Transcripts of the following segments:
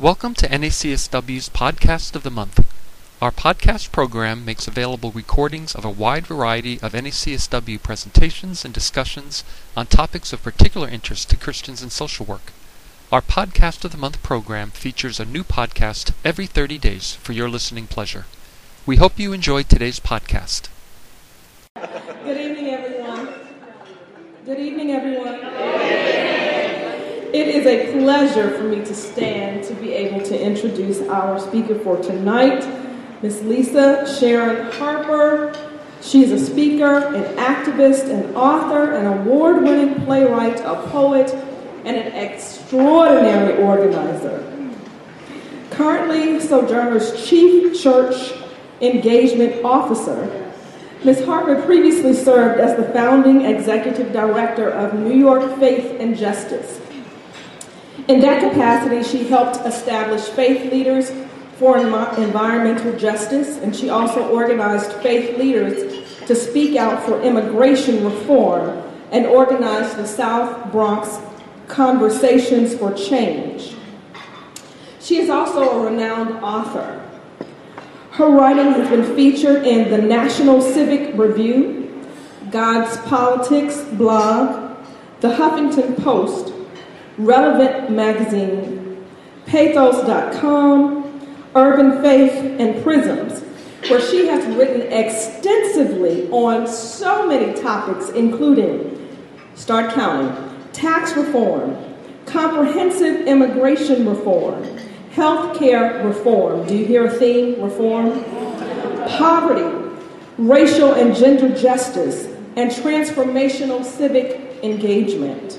Welcome to NACSW's Podcast of the Month. Our podcast program makes available recordings of a wide variety of NACSW presentations and discussions on topics of particular interest to Christians in social work. Our Podcast of the Month program features a new podcast every 30 days for your listening pleasure. We hope you enjoyed today's podcast. Good evening, everyone. Good evening, everyone. It is a pleasure for me to stand to be able to introduce our speaker for tonight, Ms. Lisa Sharon Harper. She is a speaker, an activist, an author, an award-winning playwright, a poet, and an extraordinary organizer. Currently, Sojourner's Chief Church Engagement Officer, Ms. Harper previously served as the founding executive director of New York Faith and Justice. In that capacity, she helped establish faith leaders for environmental justice, and she also organized faith leaders to speak out for immigration reform and organized the South Bronx Conversations for Change. She is also a renowned author. Her writing has been featured in the National Civic Review, God's Politics blog, the Huffington Post, Relevant Magazine, Pathos.com, Urban Faith, and Prisms, where she has written extensively on so many topics, including, start counting, tax reform, comprehensive immigration reform, health care reform, do you hear a theme, reform? Poverty, racial and gender justice, and transformational civic engagement.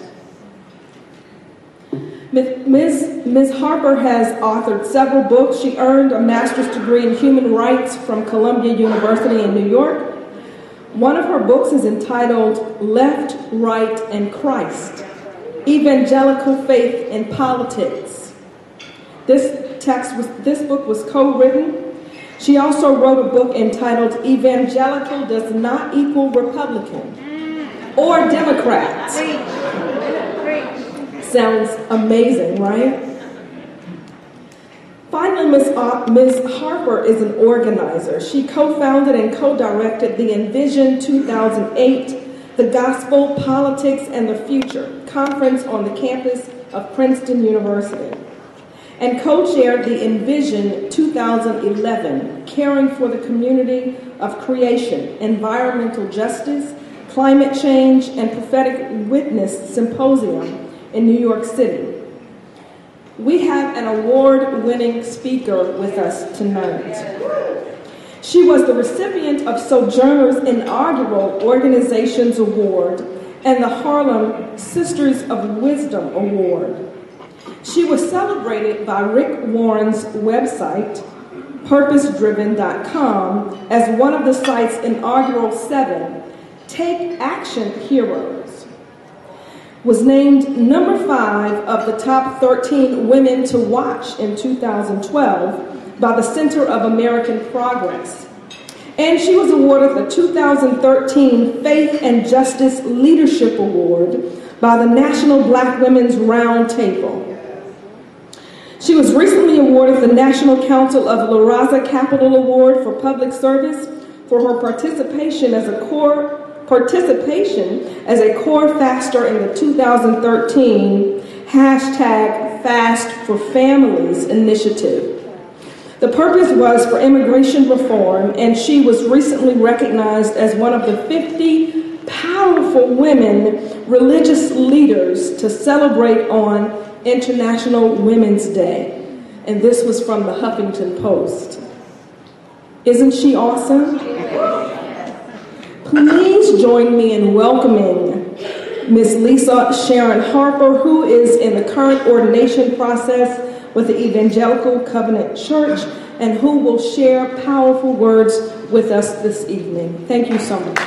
Ms. Harper has authored several books. She earned a master's degree in human rights from Columbia University in New York. One of her books is entitled Left, Right, and Christ, Evangelical Faith in Politics. This book was co-written. She also wrote a book entitled Evangelical Does Not Equal Republican or Democrat. Sounds amazing, right? Finally, Ms. Harper is an organizer. She co-founded and co-directed the Envision 2008, the Gospel, Politics, and the Future conference on the campus of Princeton University, and co-chaired the Envision 2011, Caring for the Community of Creation, Environmental Justice, Climate Change, and Prophetic Witness Symposium in New York City. We have an award-winning speaker with us tonight. She was the recipient of Sojourner's inaugural Organizations Award and the Harlem Sisters of Wisdom Award. She was celebrated by Rick Warren's website, purposedriven.com, as one of the site's inaugural 7 Take Action Heroes. Was named number 5 of the top 13 women to watch in 2012 by the Center of American Progress. And she was awarded the 2013 Faith and Justice Leadership Award by the National Black Women's Roundtable. She was recently awarded the National Council of La Raza Capital Award for Public Service for her participation as a core faster in the 2013 Fast for Families initiative. The purpose was for immigration reform, and she was recently recognized as one of the 50 powerful women religious leaders to celebrate on International Women's Day. And this was from the Huffington Post. Isn't she awesome? Please join me in welcoming Ms. Lisa Sharon Harper, who is in the current ordination process with the Evangelical Covenant Church and who will share powerful words with us this evening. Thank you so much.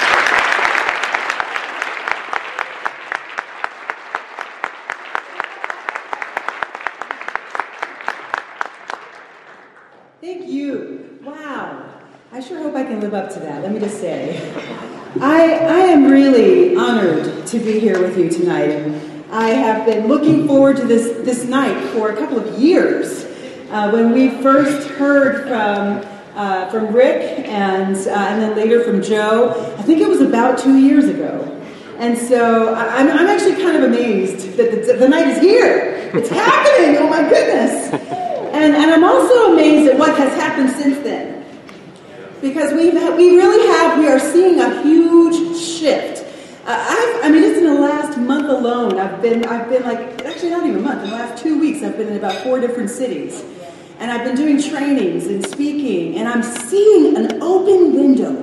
Thank you. Wow. I sure hope I can live up to that, let me just say. I am really honored to be here with you tonight. And I have been looking forward to this night for a couple of years. When we first heard from Rick and then later from Joe, I think it was about 2 years ago. And so I'm actually kind of amazed that the night is here. It's happening. Oh my goodness. And I'm also amazed at what has happened since then. Because we are seeing a huge shift. Just in the last month alone, I've been like, actually not even a month, in the last 2 weeks, I've been in about 4 different cities. And I've been doing trainings and speaking, and I'm seeing an open window.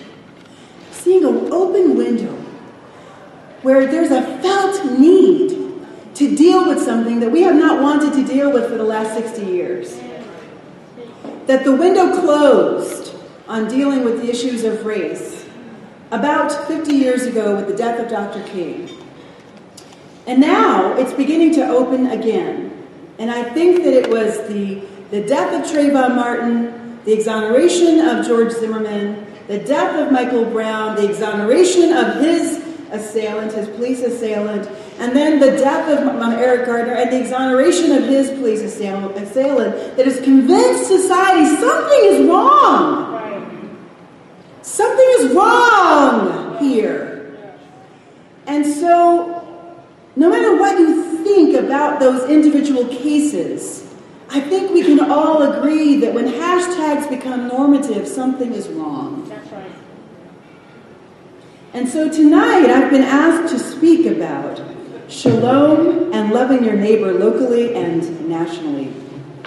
Where there's a felt need to deal with something that we have not wanted to deal with for the last 60 years. That the window closed on dealing with the issues of race about 50 years ago with the death of Dr. King. And now it's beginning to open again. And I think that it was the death of Trayvon Martin, the exoneration of George Zimmerman, the death of Michael Brown, the exoneration of his assailant, his police assailant, and then the death of Eric Gardner and the exoneration of his police assailant that has convinced society something is wrong. Right. Something is wrong here. And so, no matter what you think about those individual cases, I think we can all agree that when hashtags become normative, something is wrong. That's right. And so tonight, I've been asked to speak about shalom and loving your neighbor locally and nationally.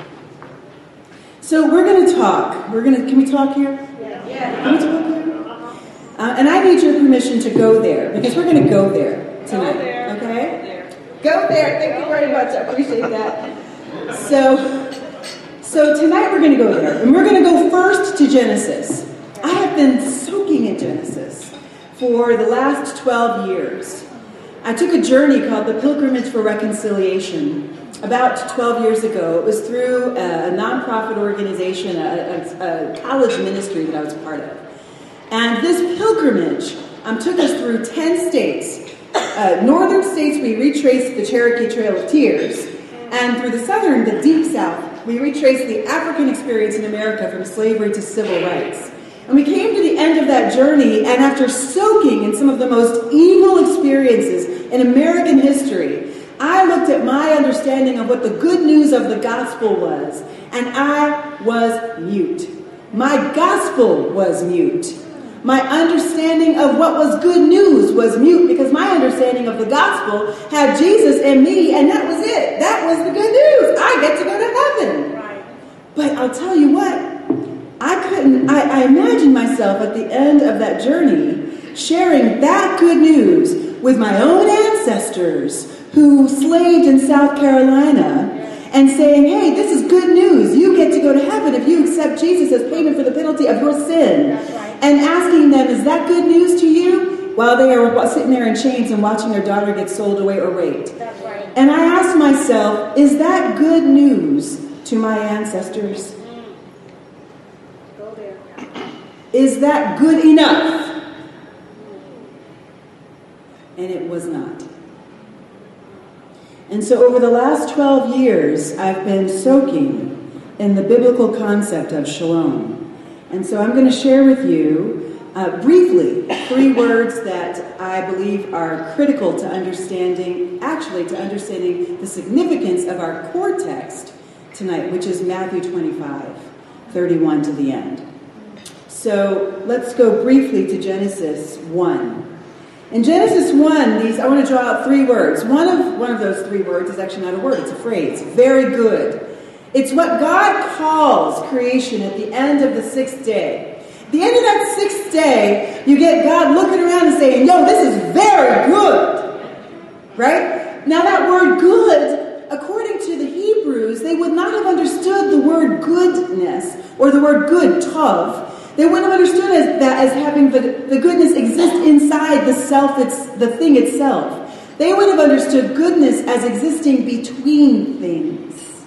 So we're going to talk. Can we talk here? Yeah. Can we talk here? And I need your permission to go there, because we're going to go there tonight. Go there. Okay? Go there. Thank you very much. I appreciate that. So tonight we're going to go there. And we're going to go first to Genesis. I have been soaking in Genesis for the last 12 years. I took a journey called the Pilgrimage for Reconciliation about 12 years ago. It was through a nonprofit organization, a college ministry that I was part of. And this pilgrimage took us through 10 states. Northern states, we retraced the Cherokee Trail of Tears. And through the southern, the Deep South, we retraced the African experience in America from slavery to civil rights. And we came to the end of that journey, and after soaking in some of the most evil experiences in American history, I looked at my understanding of what the good news of the gospel was, and I was mute. My gospel was mute. My understanding of what was good news was mute, because my understanding of the gospel had Jesus and me, and that was it. That was the good news. I get to go to heaven. Right. But I'll tell you what, I imagined myself at the end of that journey sharing that good news with my own ancestors who slaved in South Carolina and saying, hey, this is good news. You get to go to heaven if you accept Jesus as payment for the penalty of your sin. Right. And asking them, is that good news to you? While they are sitting there in chains and watching their daughter get sold away or raped. That's right. And I asked myself, is that good news to my ancestors? Is that good enough? And it was not. And so over the last 12 years, I've been soaking in the biblical concept of shalom. And so I'm going to share with you briefly 3 words that I believe are critical to understanding the significance of our core text tonight, which is Matthew 25:31 to the end. So let's go briefly to Genesis 1. In Genesis 1, I want to draw out 3 words. One of those 3 words is actually not a word, it's a phrase. Very good. It's what God calls creation at the end of the 6th day. At the end of that 6th day, you get God looking around and saying, yo, this is very good. Right? Now that word good, according to the Hebrews, they would not have understood the word goodness or the word good, tov. They wouldn't have understood as having the goodness exist inside the thing itself. They would have understood goodness as existing between things.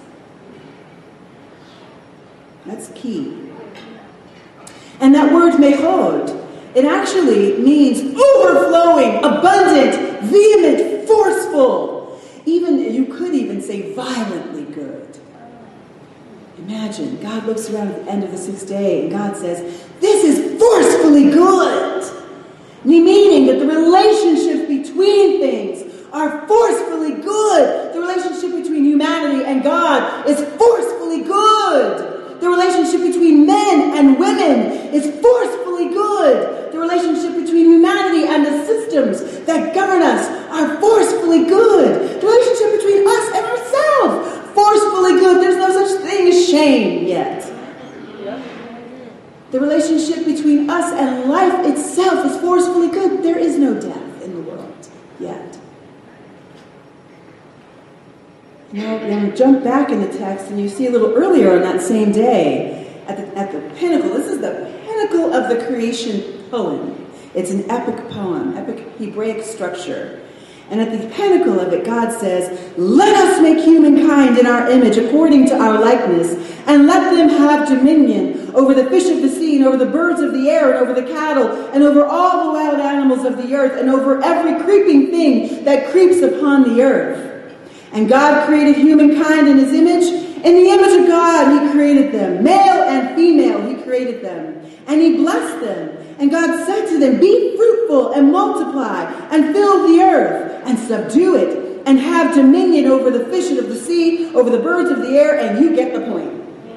That's key. And that word mehod, it actually means overflowing, abundant, vehement, forceful. you could even say violently good. Imagine, God looks around at the end of the sixth day and God says, this is forcefully good. Meaning that the relationships between things are forcefully good. The relationship between humanity and God is forcefully good. The relationship between men and women is forcefully good. The relationship between humanity and the systems that govern us are forcefully good. The relationship between us and ourselves, forcefully good. There's no such thing as shame yet. The relationship between us and life itself is forcefully good. There is no death in the world yet. Now, we're going to jump back in the text, and you see a little earlier on that same day, at the pinnacle. This is the pinnacle of the creation poem. It's an epic poem, epic Hebraic structure. And at the pinnacle of it, God says, let us make humankind in our image, according to our likeness, and let them have dominion over the fish of the sea, and over the birds of the air, and over the cattle, and over all the wild animals of the earth, and over every creeping thing that creeps upon the earth. And God created humankind in his image. In the image of God, he created them. Male and female, he created them. And he blessed them. And God said to them, be fruitful and multiply and fill the earth and subdue it and have dominion over the fish of the sea, over the birds of the air, and you get the point.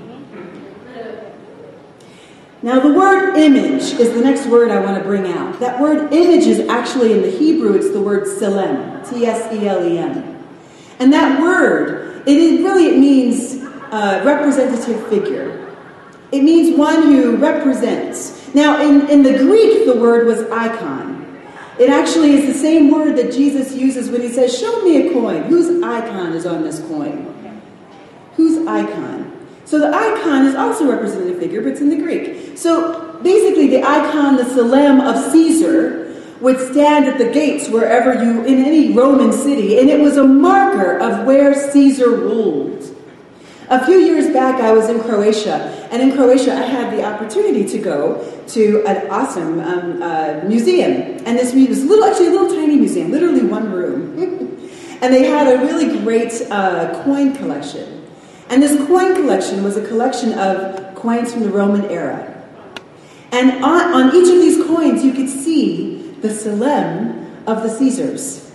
Now, the word image is the next word I want to bring out. That word image is actually in the Hebrew, it's the word tselem, T-S-E-L-E-M. And that word, it means representative figure. It means one who represents. Now, in the Greek, the word was icon. It actually is the same word that Jesus uses when he says, show me a coin. Whose icon is on this coin? Whose icon? So the icon is also a representative figure, but it's in the Greek. So basically the icon, the tselem of Caesar, would stand at the gates wherever in any Roman city, and it was a marker of where Caesar ruled. A few years back, I was in Croatia, and in Croatia, I had the opportunity to go to an awesome museum, and this was a little tiny museum, literally one room, and they had a really great coin collection, and this coin collection was a collection of coins from the Roman era, and on each of these coins, you could see the tselem of the Caesars.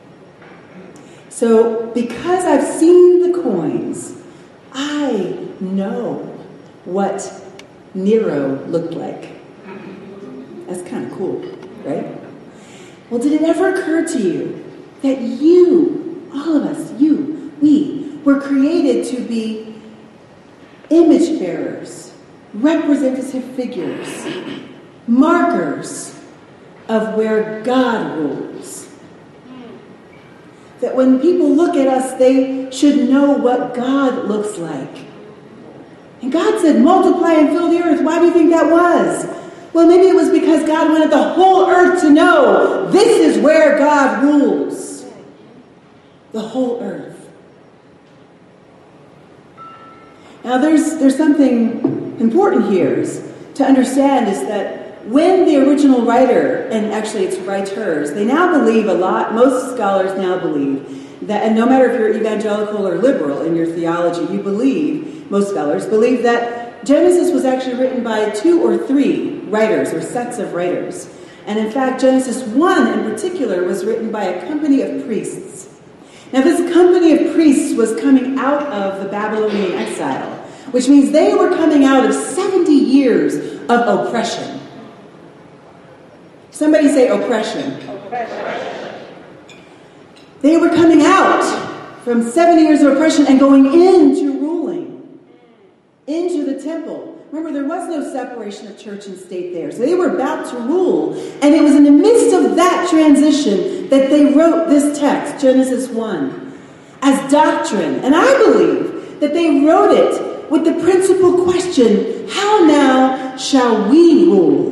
So, because I've seen the coins, I know what Nero looked like. That's kind of cool, right? Well, did it ever occur to you that you, all of us, we were created to be image bearers, representative figures, markers of where God rules? That when people look at us, they should know what God looks like. And God said, multiply and fill the earth. Why do you think that was? Well, maybe it was because God wanted the whole earth to know this is where God rules. The whole earth. Now, there's something important here to understand is that when the original writer, and actually it's writers, they now believe most scholars now believe that, and no matter if you're evangelical or liberal in your theology, most scholars believe that Genesis was actually written by 2 or 3 writers or sets of writers. And in fact, Genesis 1 in particular was written by a company of priests. Now this company of priests was coming out of the Babylonian exile, which means they were coming out of 70 years of oppression. Somebody say oppression. Oppression. They were coming out from 70 years of oppression and going into ruling, into the temple. Remember, there was no separation of church and state there. So they were about to rule. And it was in the midst of that transition that they wrote this text, Genesis 1, as doctrine. And I believe that they wrote it with the principal question, how now shall we rule?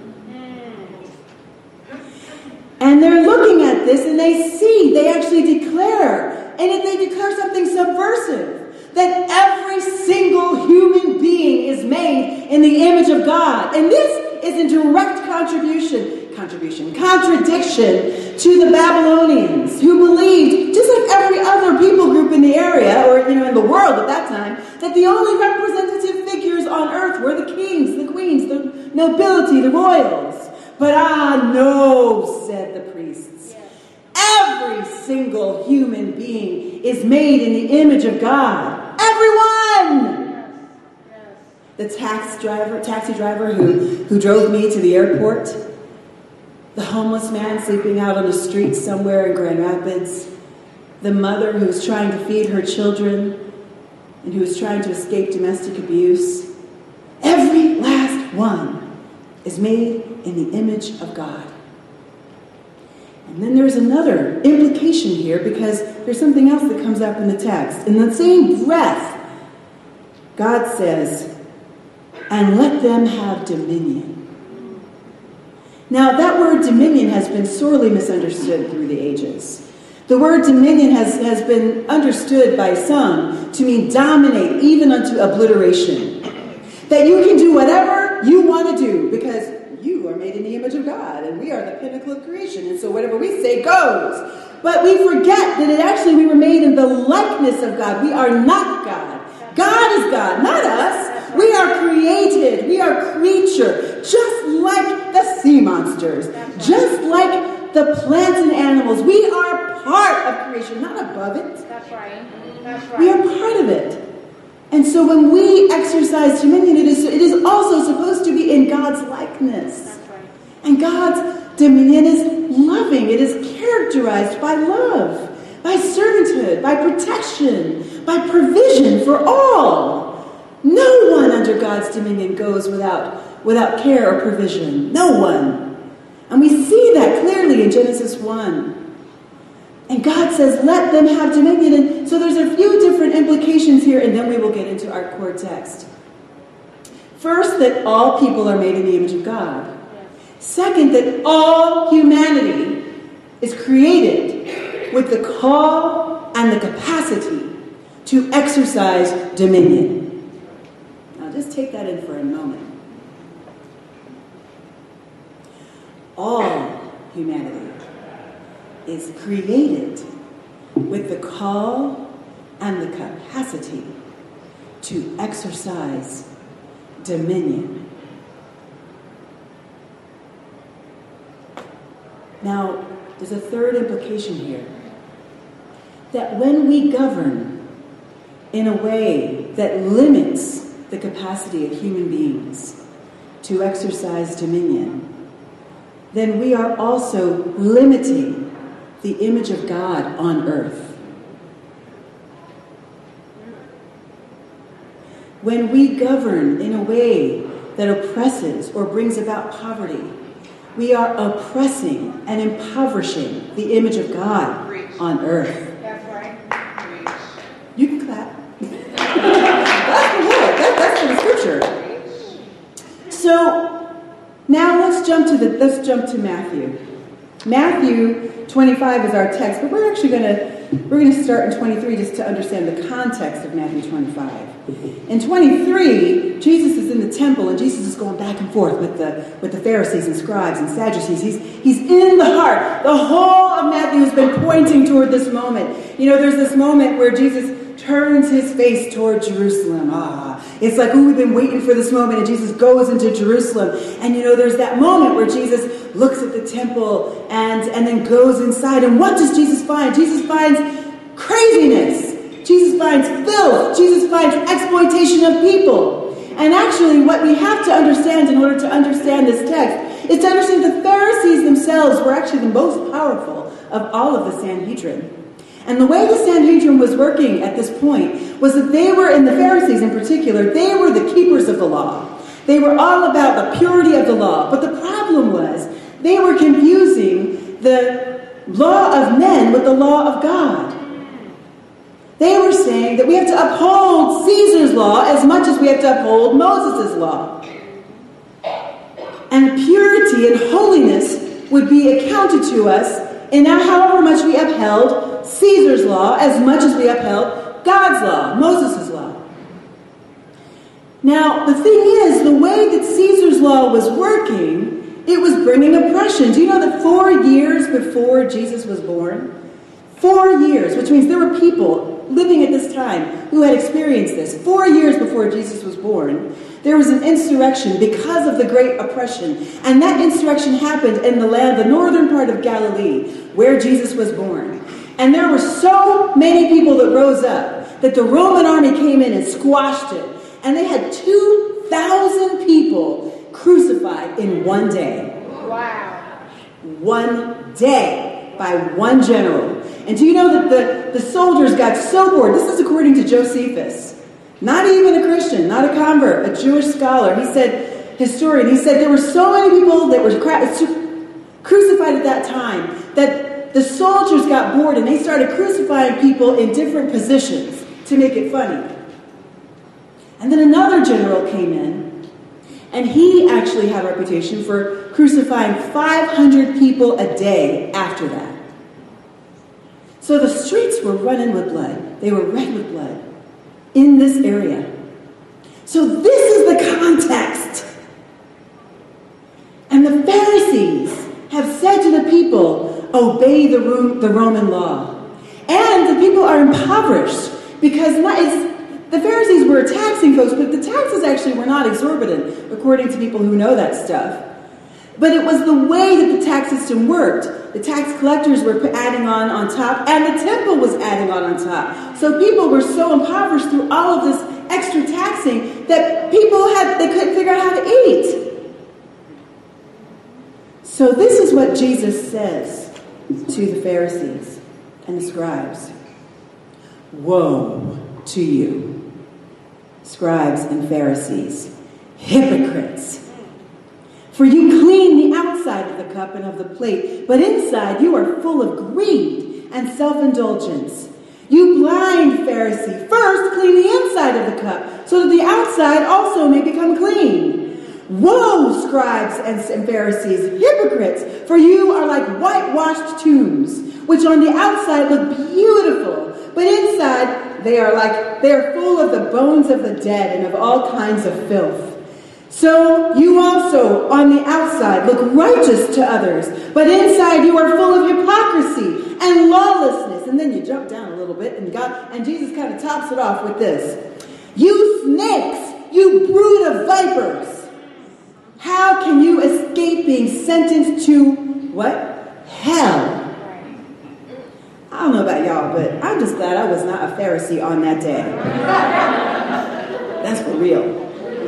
And they're looking at this and they actually declare, and if they declare something subversive, that every single human being is made in the image of God. And this is in direct contradiction to the Babylonians, who believed, just like every other people group in the area, or in the world at that time, that the only representative figures on earth were the kings, the queens, the nobility, the royals. But no, said the priests. Every single human being is made in the image of God. Everyone! The taxi driver who drove me to the airport, the homeless man sleeping out on the street somewhere in Grand Rapids, the mother who's trying to feed her children and who is trying to escape domestic abuse. Every last one is made in the image of God. And then there's another implication here, because there's something else that comes up in the text. In the same breath, God says, and let them have dominion. Now, that word dominion has been sorely misunderstood through the ages. The word dominion has been understood by some to mean dominate, even unto obliteration. That you can do whatever you want to do, because you are made in the image of God, and we are the pinnacle of creation, and so whatever we say goes. But we forget that we were made in the likeness of God. We are not God. God is God, not us. We are created. We are creature, just like the sea monsters, just like the plants and animals. We are part of creation, not above it. That's right. That's right. We are part of it. And so when we exercise dominion, it is also supposed to be in God's likeness. That's right. And God's dominion is loving. It is characterized by love, by servanthood, by protection, by provision for all. No one under God's dominion goes without care or provision. No one. And we see that clearly in Genesis 1. And God says, let them have dominion. And so there's a few different implications here, and then we will get into our core text. First, that all people are made in the image of God. Second, that all humanity is created with the call and the capacity to exercise dominion. Now, just take that in for a moment. All humanity is created with the call and the capacity to exercise dominion. Now, there's a third implication here. That when we govern in a way that limits the capacity of human beings to exercise dominion, then we are also limiting the image of God on earth. When we govern in a way that oppresses or brings about poverty, we are oppressing and impoverishing the image of God on earth. That's right. You can clap. That's the Lord. That's from the scripture. So now let's jump to Matthew. Matthew 25 is our text, but we're actually going to start in 23 just to understand the context of Matthew 25. In 23, Jesus is in the temple, and Jesus is going back and forth with the Pharisees and scribes and Sadducees. He's in the heart. The whole of Matthew has been pointing toward this moment. There's this moment where Jesus turns his face toward Jerusalem. It's like, we've been waiting for this moment, and Jesus goes into Jerusalem. And there's that moment where Jesus looks at the temple and then goes inside. And what does Jesus find? Jesus finds craziness. Jesus finds filth. Jesus finds exploitation of people. And actually, what we have to understand in order to understand this text is to understand the Pharisees themselves were actually the most powerful of all of the Sanhedrin. And the way the Sanhedrin was working at this point was that they were, in the Pharisees in particular, they were the keepers of the law. They were all about the purity of the law. But the problem was they were confusing the law of men with the law of God. They were saying that we have to uphold Caesar's law as much as we have to uphold Moses' law. And purity and holiness would be accounted to us in however much we upheld Caesar's law as much as we upheld God's law, Moses' law. Now, the thing is, the way that Caesar's law was working It was bringing oppression. Do you know that 4 years before Jesus was born, 4 years, which means there were people living at this time who had experienced this. 4 years before Jesus was born, there was an insurrection because of the great oppression. And that insurrection happened in the land, the northern part of Galilee, where Jesus was born. And there were so many people that rose up that the Roman army came in and squashed it. And they had 2,000 people crucified in one day. Wow. One day by one general. And do you know that the soldiers got so bored? This is according to Josephus. Not even a Christian, not a convert, a Jewish scholar. He said, historian, he said there were so many people that were crucified at that time that the soldiers got bored and they started crucifying people in different positions to make it funny. And then another general came in, and he actually had a reputation for crucifying 500 people a day after that. So the streets were running with blood. They were red with blood in this area. So this is the context. And the Pharisees have said to the people, obey the Roman law. And the people are impoverished because the Pharisees were taxing folks, but the taxes actually were not exorbitant, according to people who know that stuff. But it was the way that the tax system worked. The tax collectors were adding on top, and the temple was adding on top. So people were so impoverished through all of this extra taxing that they couldn't figure out how to eat. So this is what Jesus says to the Pharisees and the scribes. Woe to you, scribes and Pharisees, hypocrites! For you clean the outside of the cup and of the plate, but inside you are full of greed and self-indulgence. You blind Pharisee, first clean the inside of the cup, so that the outside also may become clean. Woe, scribes and Pharisees, hypocrites, for you are like whitewashed tombs, which on the outside look beautiful, but inside they are full of the bones of the dead and of all kinds of filth. So you also, on the outside, look righteous to others, but inside you are full of hypocrisy and lawlessness. And then you jump down a little bit, and Jesus kind of tops it off with this. You snakes, you brood of vipers, how can you escape being sentenced to what? Hell. I don't know about y'all, but I'm just glad I was not a Pharisee on that day. That's for real.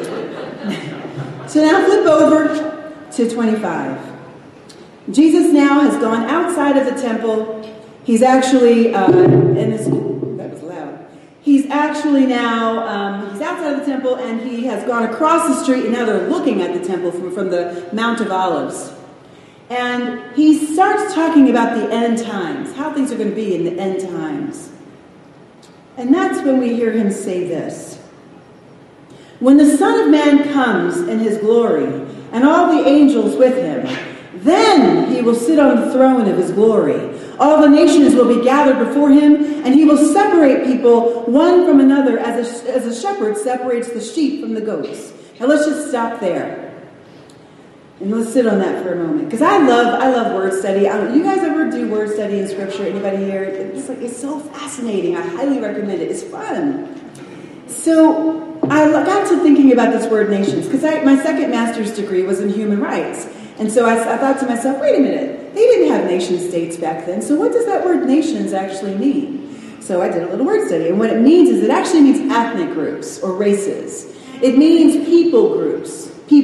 So now flip over to 25. Jesus now has gone outside of the temple. He's actually, that was loud. He's actually now, he's outside of the temple, and he has gone across the street, and now they're looking at the temple from the Mount of Olives. And he starts talking about the end times, how things are going to be in the end times. And that's when we hear him say this. When the Son of Man comes in his glory, and all the angels with him, then he will sit on the throne of his glory. All the nations will be gathered before him, and he will separate people one from another as a shepherd separates the sheep from the goats. Now let's just stop there. And let's sit on that for a moment. Because I love word study. You guys ever do word study in Scripture? Anybody here? It's so fascinating. I highly recommend it. It's fun. So I got to thinking about this word nations, because my second master's degree was in human rights. And so I thought to myself, wait a minute, they didn't have nation states back then, so what does that word nations actually mean? So I did a little word study, and what it means is it actually means ethnic groups or races. It means people groups.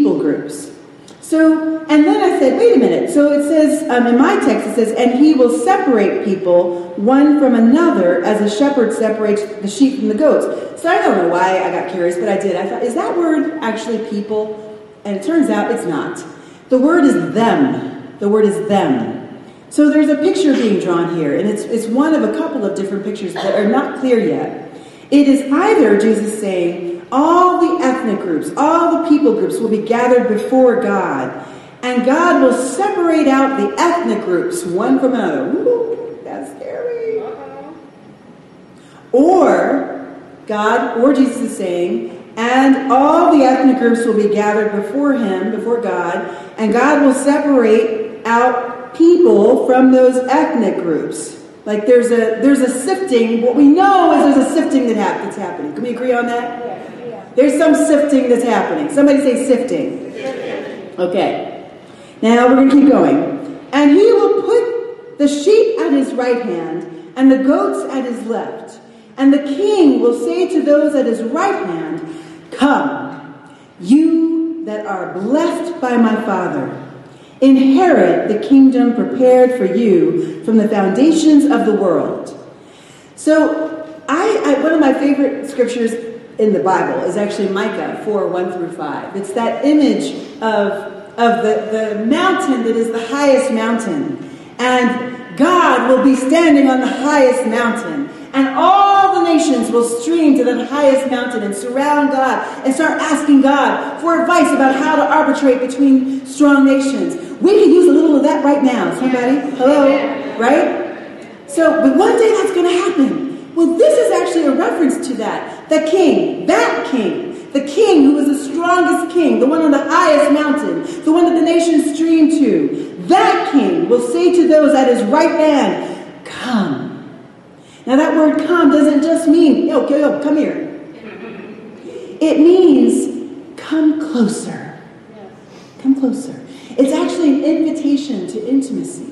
So, and then I said, wait a minute, so it says, in my text it says, and he will separate people one from another as a shepherd separates the sheep from the goats. So I don't know why I got curious, but I did. I thought, is that word actually people? And it turns out it's not. The word is them. The word is them. So there's a picture being drawn here, and it's one of a couple of different pictures that are not clear yet. It is either Jesus saying, all the ethnic groups, all the people groups will be gathered before God, and God will separate out the ethnic groups one from another. Ooh, that's scary. Or Jesus is saying, And all the ethnic groups will be gathered before him, before God, and God will separate out people from those ethnic groups. Like there's a sifting. What we know is there's a sifting that's happening. Can we agree on that? Yeah. There's some sifting that's happening. Somebody say sifting. Okay. Now we're going to keep going. And he will put the sheep at his right hand and the goats at his left. And the king will say to those at his right hand, "Come, you that are blessed by my Father. Inherit the kingdom prepared for you from the foundations of the world." So, one of my favorite scriptures in the Bible is actually Micah 4:1-5. It's that image of the mountain that is the highest mountain. And God will be standing on the highest mountain. And all the nations will stream to that highest mountain and surround God and start asking God for advice about how to arbitrate between strong nations. We could use a little of that right now. Somebody? Hello? Right? So, but one day that's going to happen. Well, this is actually a reference to that. The king, the king who is the strongest king, the one on the highest mountain, the one that the nations stream to, that king will say to those at his right hand, "Come." Now that word "come" doesn't just mean, yo, come here. It means come closer. Come closer. It's actually an invitation to intimacy.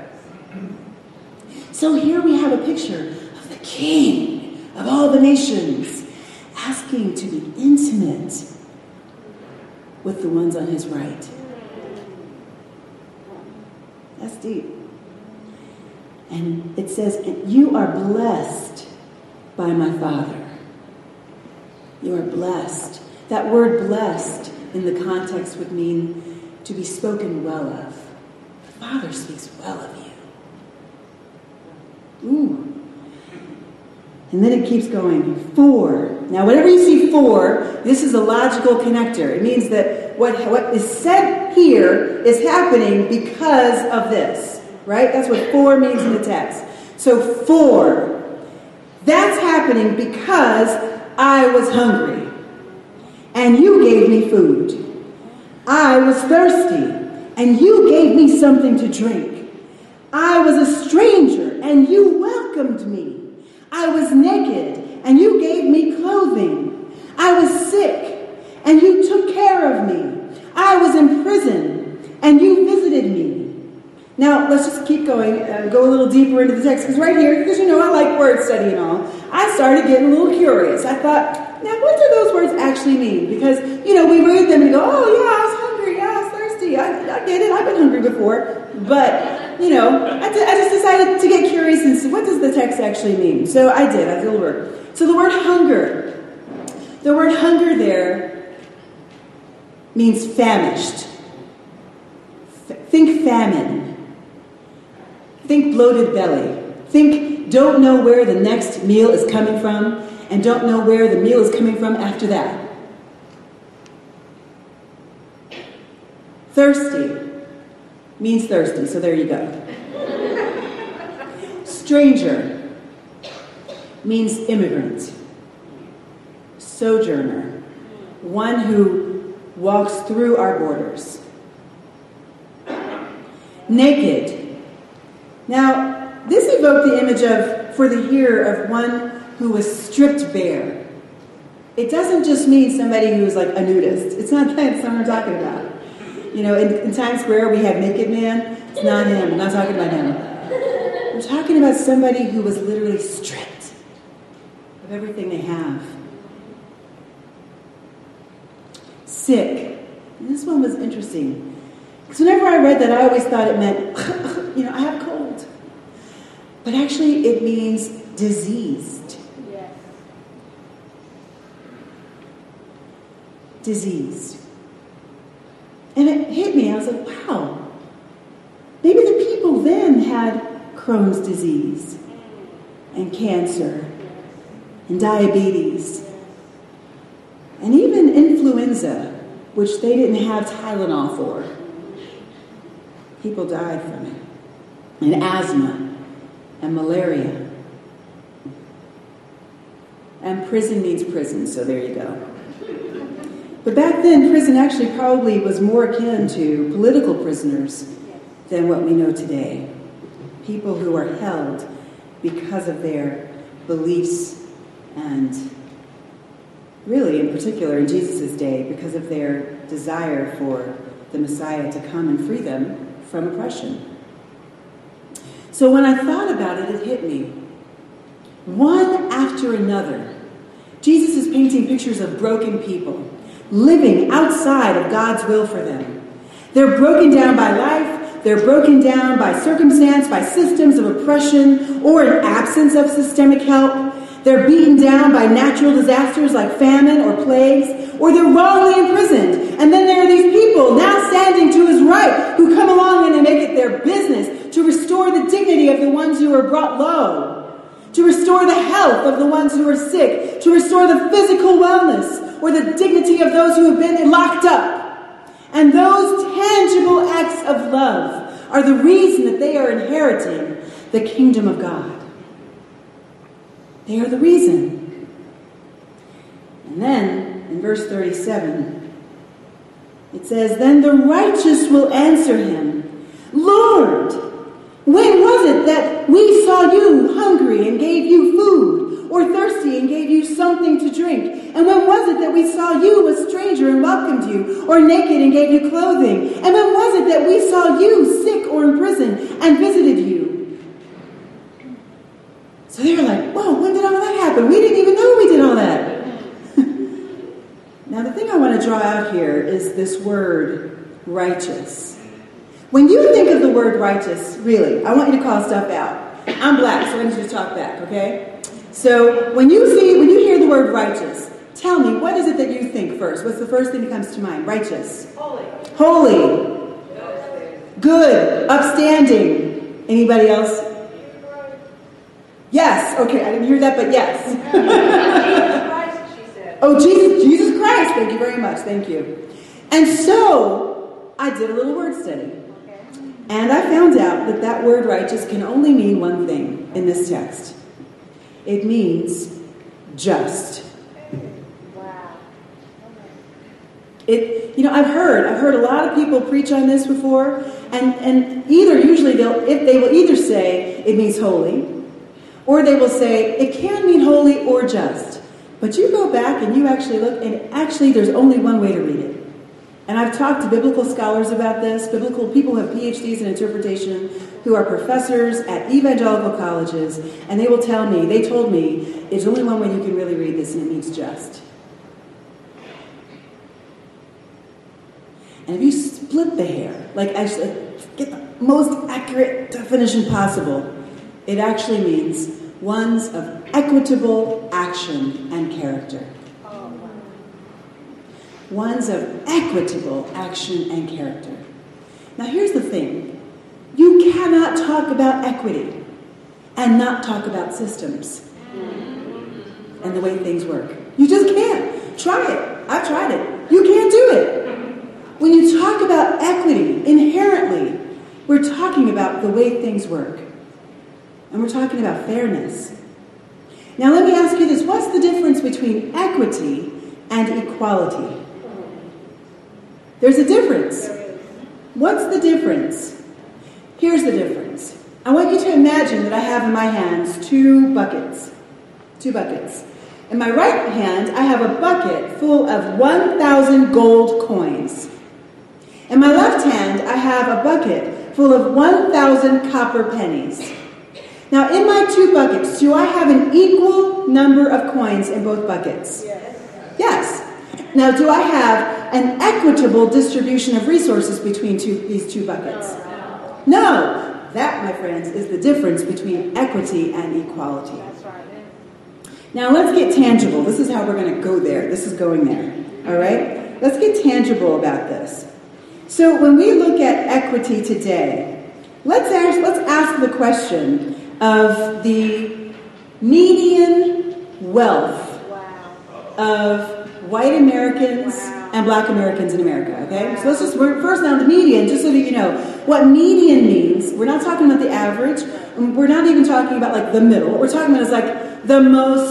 So here we have a picture of the king of all the nations asking to be intimate with the ones on his right. That's deep. And it says, "You are blessed by my Father." You are blessed. That word "blessed" in the context would mean to be spoken well of. The Father speaks well of you. Ooh. And then it keeps going. "For." Now, whenever you see "for," this is a logical connector. It means that what is said here is happening because of this. Right? That's what "for" means in the text. So, for. That's happening because I was hungry. And you gave me food. I was thirsty. And you gave me something to drink. I was a stranger. And you welcomed me. I was naked. And you gave me clothing. I was sick. And you took care of me. I was in prison. And you visited me. Now, let's just keep going, go a little deeper into the text, because right here, because I like word study and all, I started getting a little curious. I thought, now what do those words actually mean? Because, we read them and go, oh yeah, I was hungry, yeah, I was thirsty, I get it, I've been hungry before. But, I just decided to get curious and see, what does the text actually mean? So I did a little work. So the word hunger there means famished. Think famine. Think bloated belly. Think don't know where the next meal is coming from and don't know where the meal is coming from after that. Thirsty means thirsty, so there you go. Stranger means immigrant. Sojourner, one who walks through our borders. Naked. Now, this evoked the image for the hearer of one who was stripped bare. It doesn't just mean somebody who's like a nudist. It's not that. It's not what I'm talking about. In Times Square we have Naked Man. It's not him. I'm not talking about him. I'm talking about somebody who was literally stripped of everything they have. Sick. And this one was interesting. Because whenever I read that, I always thought it meant, I have a cold. But actually, it means diseased. Yes. Diseased. And it hit me. I was like, wow. Maybe the people then had Crohn's disease and cancer and diabetes and even influenza, which they didn't have Tylenol for. People died from it. And asthma and malaria. And prison means prison, so there you go. But back then, prison actually probably was more akin to political prisoners than what we know today. People who are held because of their beliefs and really, in particular, in Jesus' day, because of their desire for the Messiah to come and free them from oppression. So when I thought about it, it hit me. One after another, Jesus is painting pictures of broken people living outside of God's will for them. They're broken down by life. They're broken down by circumstance, by systems of oppression, or an absence of systemic help. They're beaten down by natural disasters like famine or plagues, or they're wrongly imprisoned. And then there are these people now standing to his right who come along and they make it their business to restore the dignity of the ones who are brought low, to restore the health of the ones who are sick, to restore the physical wellness or the dignity of those who have been locked up. And those tangible acts of love are the reason that they are inheriting the kingdom of God. They are the reason. And then, in verse 37, it says, "Then the righteous will answer him, 'Lord, when was it that we saw you hungry and gave you food, or thirsty and gave you something to drink? And when was it that we saw you a stranger and welcomed you, or naked and gave you clothing? And when was it that we saw you sick or in prison and visited you?'" So they were like, "Whoa, when did all that happen? We didn't even know we did all that." Now the thing I want to draw out here is this word, righteous. When you think of the word righteous, really, I want you to call stuff out. I'm black, so I need you to talk back, okay? So when you hear the word righteous, tell me, what is it that you think first? What's the first thing that comes to mind? Righteous. Holy. Good. Upstanding. Anybody else? Yes. Okay, I didn't hear that, but yes. Jesus Christ, she said. Oh, Jesus Christ. Thank you very much. Thank you. And so I did a little word study. And I found out that that word righteous can only mean one thing in this text. It means just. I've heard a lot of people preach on this before, and usually they will either say it means holy, or they will say it can mean holy or just. But you go back and you actually look, and actually there's only one way to read it. And I've talked to biblical scholars about this. Biblical people who have PhDs in interpretation, who are professors at evangelical colleges, and they told me, there's only one way you can really read this, and it means just. And if you split the hair, actually get the most accurate definition possible, it actually means ones of equitable action and character. Ones of equitable action and character. Now here's the thing. You cannot talk about equity and not talk about systems and the way things work. You just can't. Try it. I've tried it. You can't do it. When you talk about equity, inherently, we're talking about the way things work. And we're talking about fairness. Now let me ask you this. What's the difference between equity and equality? There's a difference. What's the difference? Here's the difference. I want you to imagine that I have in my hands two buckets. In my right hand, I have a bucket full of 1,000 gold coins. In my left hand, I have a bucket full of 1,000 copper pennies. Now, in my two buckets, do I have an equal number of coins in both buckets? Yes. Now, do I have an equitable distribution of resources between these two buckets? No. That, my friends, is the difference between equity and equality. Now, let's get tangible. This is how we're going to go there. This is going there. All right? Let's get tangible about this. So, when we look at equity today, let's ask the question of the median wealth of white Americans and black Americans in America, okay? So we're first down the median, just so that you know. What median means, we're not talking about the average, we're not even talking about the middle. What we're talking about is the most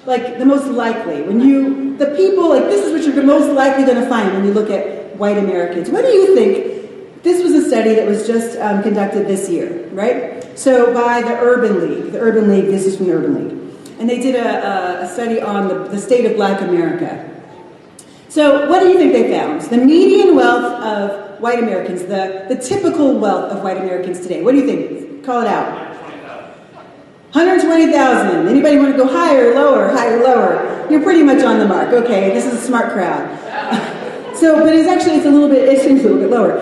like the most likely, the people, like this is what you're most likely going to find when you look at white Americans. What do you think? This was a study that was just conducted this year, right? So by the Urban League. The Urban League, this is from the Urban League. And they did a study on the state of Black America. So what do you think they found? The median wealth of white Americans, the typical wealth of white Americans today. What do you think? Call it out. 120,000. Anybody want to go higher, lower, higher, lower? You're pretty much on the mark. Okay, this is a smart crowd. But it's a little bit lower.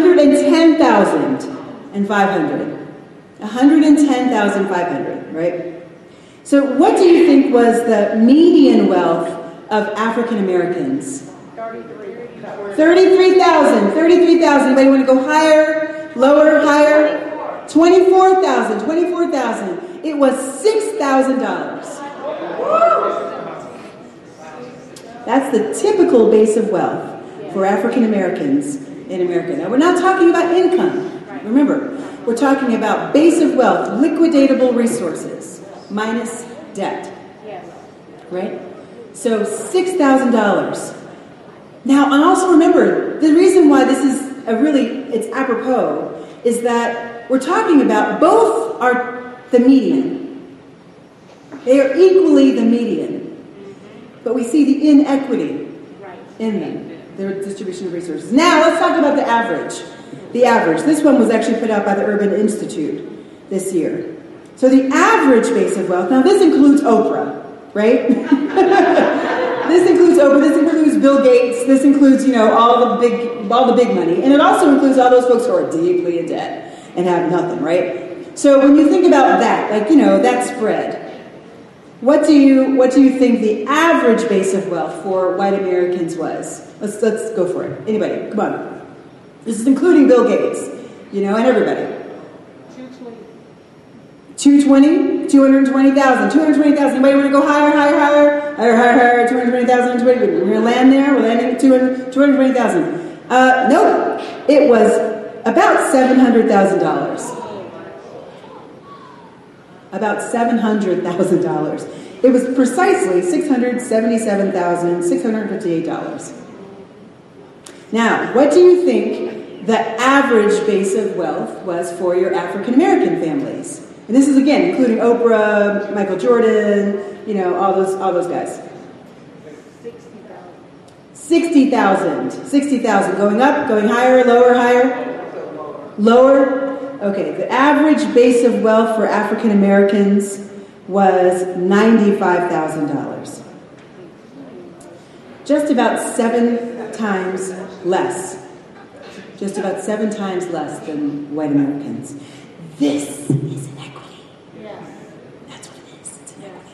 110,500. 110,500, right? So what do you think was the median wealth of African Americans? 33,000. 33,000. Anybody want to go higher, lower, higher? 24,000. 24,000. It was $6,000. That's the typical base of wealth for African Americans in America. Now, we're not talking about income. Remember, we're talking about base of wealth, liquidatable resources, minus debt. Right? So $6,000. Now, and also remember, the reason why this is it's apropos is that we're talking about both are the median. They are equally the median. But we see the inequity in them, their distribution of resources. Now, let's talk about the average. The average. This one was actually put out by the Urban Institute this year. So the average base of wealth, now this includes Oprah, right? This includes Oprah, this includes Bill Gates, this includes, all the big money. And it also includes all those folks who are deeply in debt and have nothing, right? So when you think about that, that spread, what do you think the average base of wealth for white Americans was? Let's go for it. Anybody, come on. This is including Bill Gates, and everybody. 220? 220,000. 220,000. Anybody want to go higher, higher, higher? Higher, higher, higher. 220,000. We're going to land there. We're landing at 220,000. No, it was about $700,000. About $700,000. It was precisely $677,658. Now, what do you think the average base of wealth was for your African American families? And this is, again, including Oprah, Michael Jordan, all those guys. 60,000. 60,000. Going up, going higher, lower, higher? Lower? Okay, the average base of wealth for African Americans was $95,000. Just about 7 times less. Just about 7 times less than white Americans. This is inequity. That's what it is. It's inequity.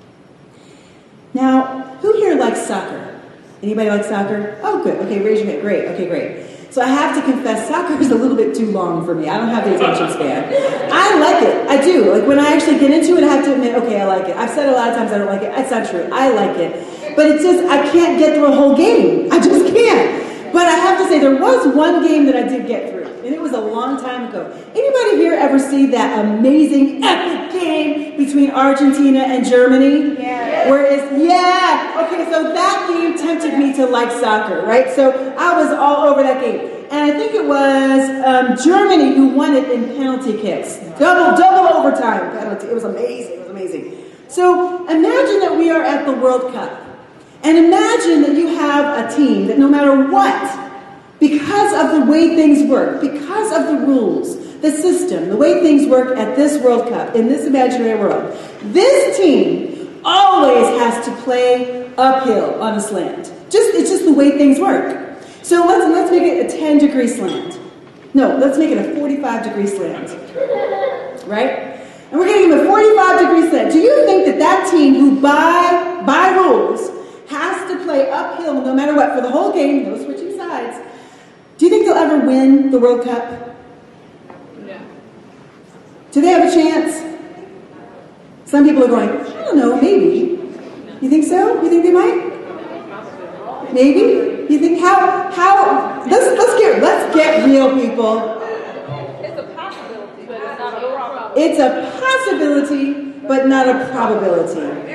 Now, who here likes soccer? Anybody like soccer? Oh, good. Okay, raise your hand. Great. Okay, great. So I have to confess, soccer is a little bit too long for me. I don't have the attention span. I like it. I do. Like when I actually get into it, I have to admit, okay, I like it. I've said a lot of times I don't like it. That's not true. I like it. But it's just, I can't get through a whole game. I just can't. But I have to say, there was one game that I did get through. And it was a long time ago. Anybody here ever see that amazing, epic game between Argentina and Germany? Yeah. Okay, so that game tempted me to like soccer, right? So I was all over that game. And I think it was Germany who won it in penalty kicks. Double overtime penalty. It was amazing. So imagine that we are at the World Cup. And imagine that you have a team that no matter what, because of the way things work, because of the rules, the system, the way things work at this World Cup, in this imaginary world, this team always has to play uphill on a slant. It's just the way things work. So let's make it a 10-degree slant. No, let's make it a 45-degree slant. Right? And we're going to give them a 45-degree slant. Do you think that team who by rules has to play uphill no matter what for the whole game, no switching sides, do you think they'll ever win the World Cup? No. Do they have a chance? Some people are going, I don't know, maybe. You think so? You think they might? Maybe? You think how let's get real, people. It's a possibility, but it's not a probability. It's a possibility, but not a probability.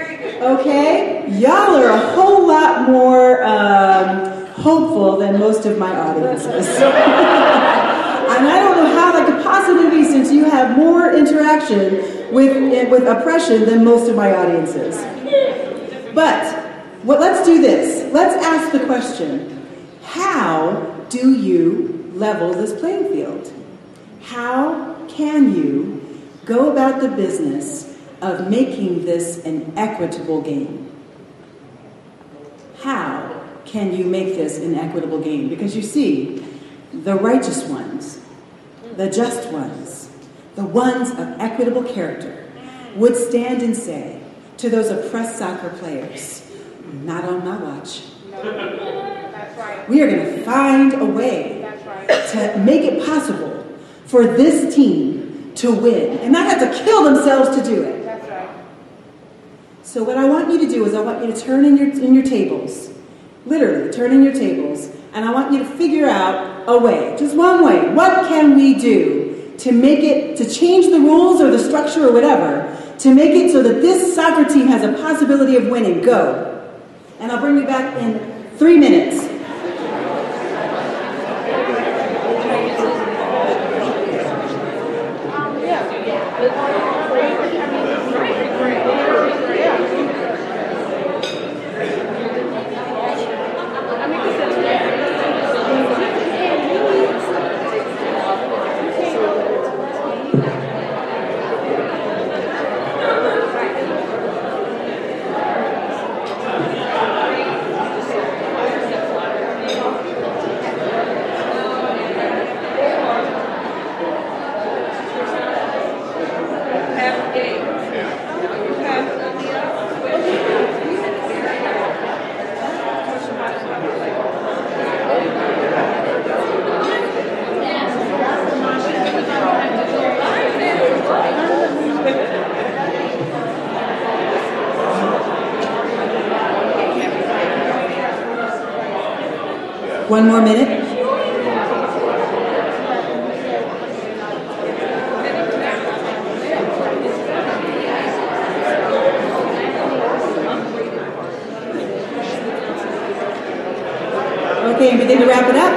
Okay? Y'all are a whole lot more hopeful than most of my audiences. And I don't know how that could possibly be, since you have more interaction with oppression than most of my audiences. But let's do this. Let's ask the question, how do you level this playing field? How can you go about the business of making this an equitable game? How can you make this an equitable game? Because you see, the righteous ones, the just ones, the ones of equitable character would stand and say to those oppressed soccer players, not on my watch. That's right. We are going to find a way to make it possible for this team to win and not have to kill themselves to do it. That's right. So what I want you to do is I want you to turn in your tables, literally turn in your tables, and I want you to figure out a way, just one way. What can we do to make it, to change the rules or the structure or whatever, to make it so that this soccer team has a possibility of winning? Go. And I'll bring you back in 3 minutes. One more minute. Okay, and begin to wrap it up.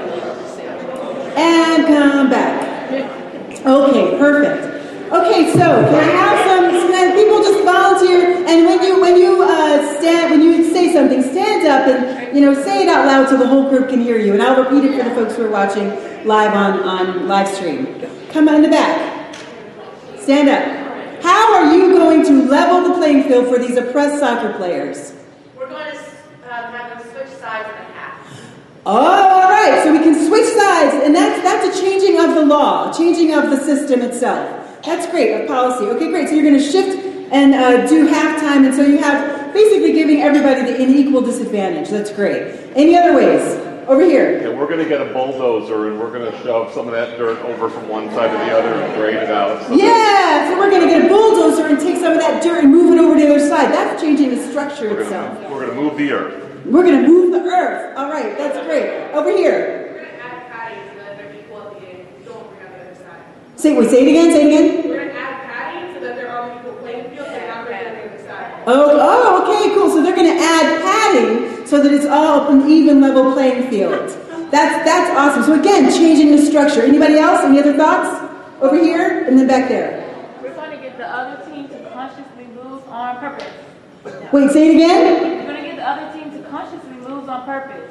And come back. Okay, perfect. Okay, so can I have some people just volunteer? And when you say something, stand up and say it out loud so the whole group can hear you. And I'll repeat it for the folks who are watching live on live stream. Come on in the back. Stand up. How are you going to level the playing field for these oppressed soccer players? We're going to have them switch sides in a half. Oh, all right. So we can switch sides, and that's a changing of the law, a changing of the system itself. That's great, of policy. Okay, great. So you're going to shift and do halftime, and so you have basically giving everybody an equal disadvantage. That's great. Any other ways? Over here. Yeah, we're going to get a bulldozer, and we're going to shove some of that dirt over from one side to the other and grade it out. So So we're going to get a bulldozer and take some of that dirt and move it over to the other side. That's changing the structure itself. We're going to move the earth. We're going to move the earth. All right, that's great. Over here. We're going to add padding so that they're equal at the end. Don't bring up the other side. Say it again. We're going to add padding so that they're all equal playing field and not bring up the other side. Oh, okay, cool. So they're going to add padding so that it's all an even level playing field. That's awesome. So again, changing the structure. Anybody else? Any other thoughts? Over here and then back there. We're going to get the other team to consciously lose on purpose. Wait, say it again. We're going to get the other team to consciously lose on purpose.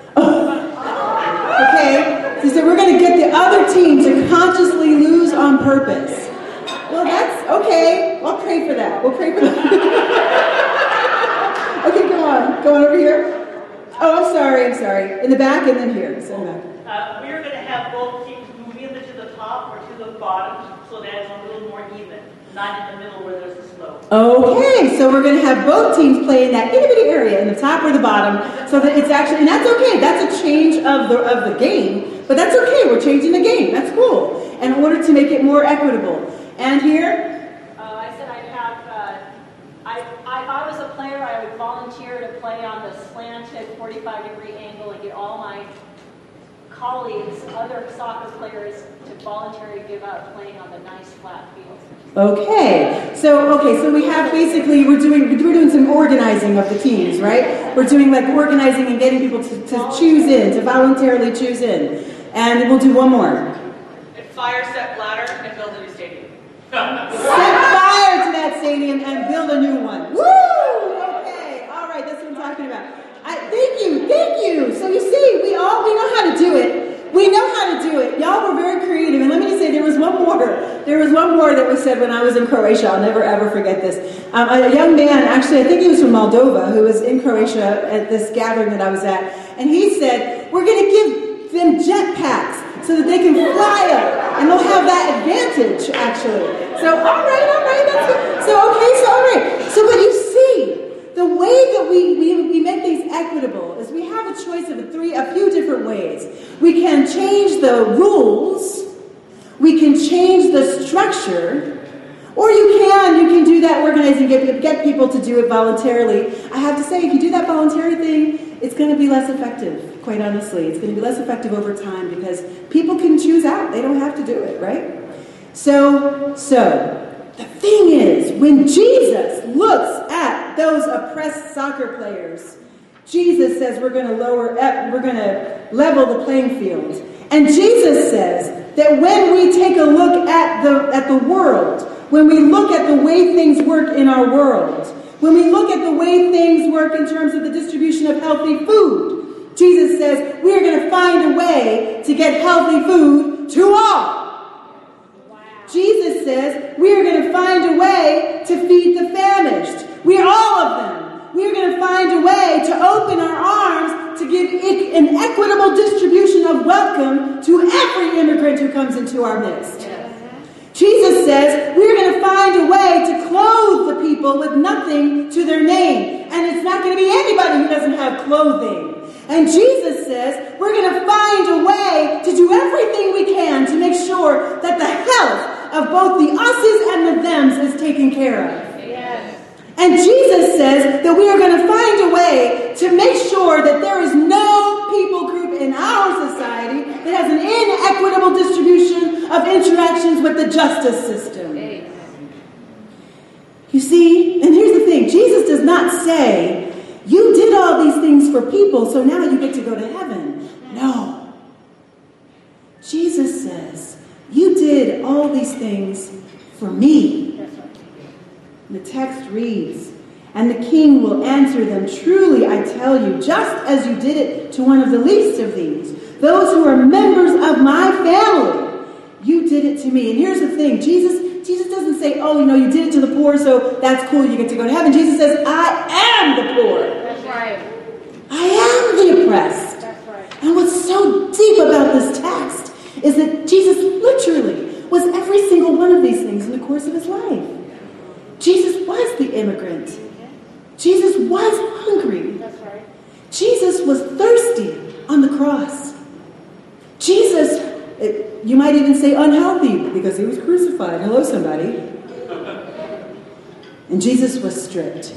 Okay. So we're going to get the other team to consciously lose on purpose. Well, that's okay. I'll pray for that. We'll pray for that. Okay, go on over here. Oh, I'm sorry. In the back and then here. So in the back. We're going to have both teams move either to the top or to the bottom so that it's a little more even, not in the middle where there's a slope. Okay, so we're going to have both teams play in that itty bitty area, in the top or the bottom, so that it's actually, and that's okay. That's a change of the game, but that's okay. We're changing the game. That's cool. In order to make it more equitable. And here. I said I'd have, if I was a player, I would volunteer to play on the slanted 45-degree angle and get all my colleagues, other soccer players, to voluntarily give up playing on the nice flat fields. Okay, so we have basically, we're doing some organizing of the teams, right? We're doing like organizing and getting people to choose in, to voluntarily choose in. And we'll do one more. And fire, set ladder, and build a new stadium. Set fire to that stadium and build a new one. Woo! Okay, all right, that's what I'm talking about. Thank you. So you see, we know how to do it. We know how to do it. Y'all were very creative. And let me just say, there was one more that was said when I was in Croatia. I'll never, ever forget this. A young man, actually, I think he was from Moldova, who was in Croatia at this gathering that I was at. And he said, we're going to give them jetpacks so that they can fly up. And they'll have that advantage, actually. So, all right. So, but you see, the way that we make things equitable is we have a choice of a few different ways. We can change the rules, we can change the structure, or you can do that organizing, get people to do it voluntarily. I have to say, if you do that voluntary thing, it's going to be less effective, quite honestly. It's going to be less effective over time because people can choose out. They don't have to do it, right? So the thing is, when Jesus looks at those oppressed soccer players, Jesus says we're going to level the playing field. And Jesus says that when we take a look at the world, when we look at the way things work in our world, when we look at the way things work in terms of the distribution of healthy food, Jesus says we are going to find a way to get healthy food to all. Jesus says we are going to find a way to feed the famished. All of them. We are going to find a way to open our arms to give an equitable distribution of welcome to every immigrant who comes into our midst. Jesus says we're going to find a way to clothe the people with nothing to their name. And it's not going to be anybody who doesn't have clothing. And Jesus says we're going to find a way to do everything we can to make sure that the health of both the us's and the them's is taken care of. Yes. And Jesus says that we are going to find a way to make sure that there is no people group in our society that has an inequitable distribution of interactions with the justice system. You see, and here's the thing, Jesus does not say, you did all these things for people, so now you get to go to heaven. No. Jesus says, you did all these things for me. The text reads, and the king will answer them, truly I tell you, just as you did it to one of the least of these, those who are members of my family, you did it to me. And here's the thing, Jesus doesn't say, you did it to the poor, so that's cool, you get to go to heaven. Jesus says, I am the poor. That's right. I am the oppressed. That's right. And what's so deep about this text is that Jesus literally was every single one of these things in the course of his life. Jesus was the immigrant. Jesus was hungry. That's right. Jesus was thirsty on the cross. Jesus, you might even say unhealthy because he was crucified. Hello, somebody. And Jesus was stripped.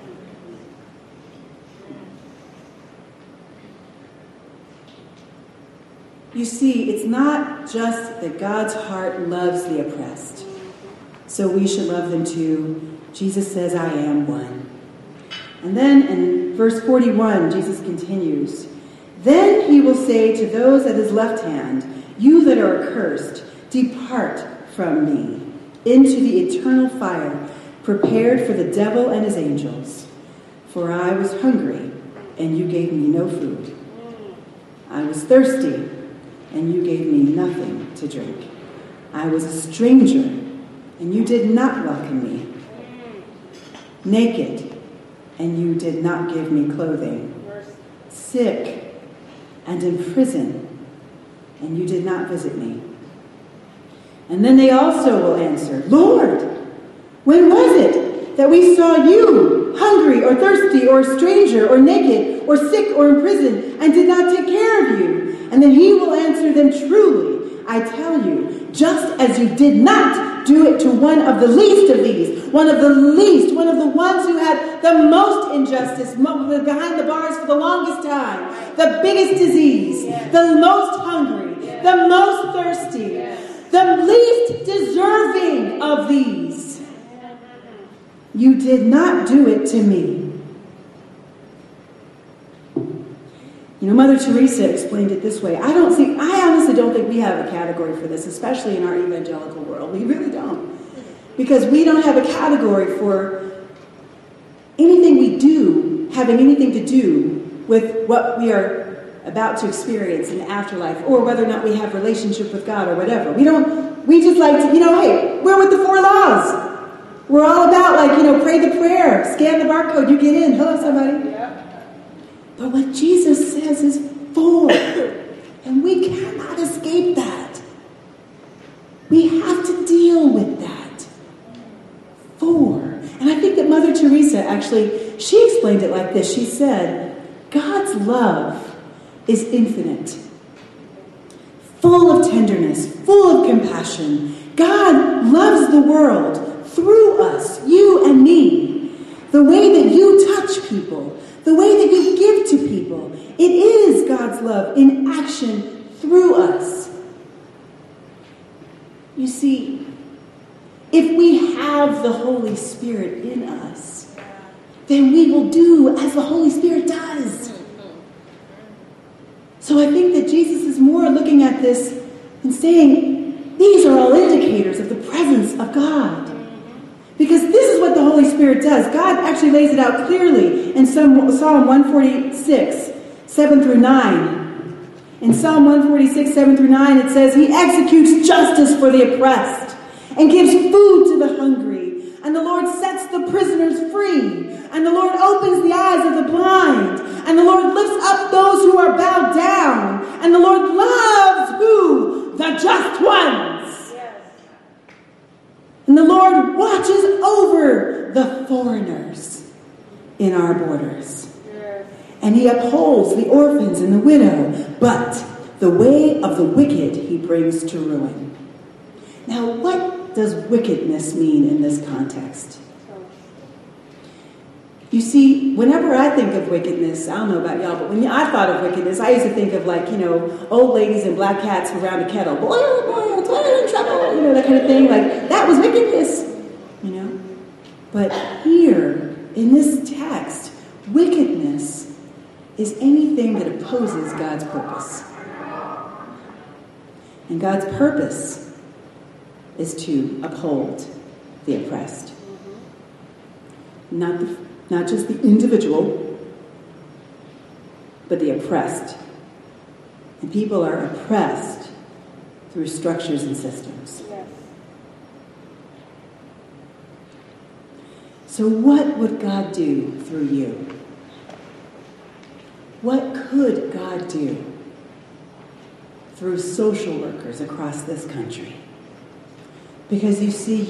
You see, it's not just that God's heart loves the oppressed, so we should love them too. Jesus says, I am one. And then in verse 41, Jesus continues, then he will say to those at his left hand, you that are accursed, depart from me into the eternal fire, prepared for the devil and his angels. For I was hungry, and you gave me no food. I was thirsty, and you gave me nothing to drink. I was a stranger, and you did not welcome me. Naked, and you did not give me clothing. Sick, and in prison, and you did not visit me. And then they also will answer, Lord, when was it that we saw you hungry or thirsty or a stranger or naked or sick or in prison and did not take care of you? And then he will answer them, truly, I tell you, just as you did not do it to one of the least of these, one of the ones who had the most injustice, behind the bars for the longest time, the biggest disease, the most hungry, the most thirsty, the least deserving of these. You did not do it to me. You know, Mother Teresa explained it this way. I honestly don't think we have a category for this, especially in our evangelical world. We really don't. Because we don't have a category for anything we do having anything to do with what we are about to experience in the afterlife, or whether or not we have relationship with God or whatever. We just like to, hey, we're with the 4 laws. We're all about pray the prayer, scan the barcode, you get in. Hello, somebody. But what Jesus says is 4. And we cannot escape that. We have to deal with that. 4. And I think that Mother Teresa actually, she explained it like this. She said, God's love is infinite, full of tenderness, full of compassion. God loves the world through us, you and me. The way that you touch people, the way that you give to people, it is God's love in action through us. You see, if we have the Holy Spirit in us, then we will do as the Holy Spirit does. So I think that Jesus is more looking at this and saying, these are all indicators of the presence of God. Because this is what the Holy Spirit does. God actually lays it out clearly in Psalm 146, 7 through 9. In Psalm 146, 7 through 9, it says, He executes justice for the oppressed and gives food to the hungry. And the Lord sets the prisoners free. And the Lord opens the eyes of the blind. And the Lord lifts up those who are bowed down. And the Lord loves who? The just ones. And the Lord watches over the foreigners in our borders. And He upholds the orphans and the widow. But the way of the wicked He brings to ruin. Now, what does wickedness mean in this context? You see, whenever I think of wickedness, I don't know about y'all, but when I thought of wickedness, I used to think of old ladies and black cats around a kettle. Boil, boil, toil and trouble, that kind of thing. That was wickedness, But here, in this text, wickedness is anything that opposes God's purpose. And God's purpose is to uphold the oppressed. Not just the individual, but the oppressed. And people are oppressed through structures and systems. Yes. So what would God do through you? What could God do through social workers across this country? Because you see,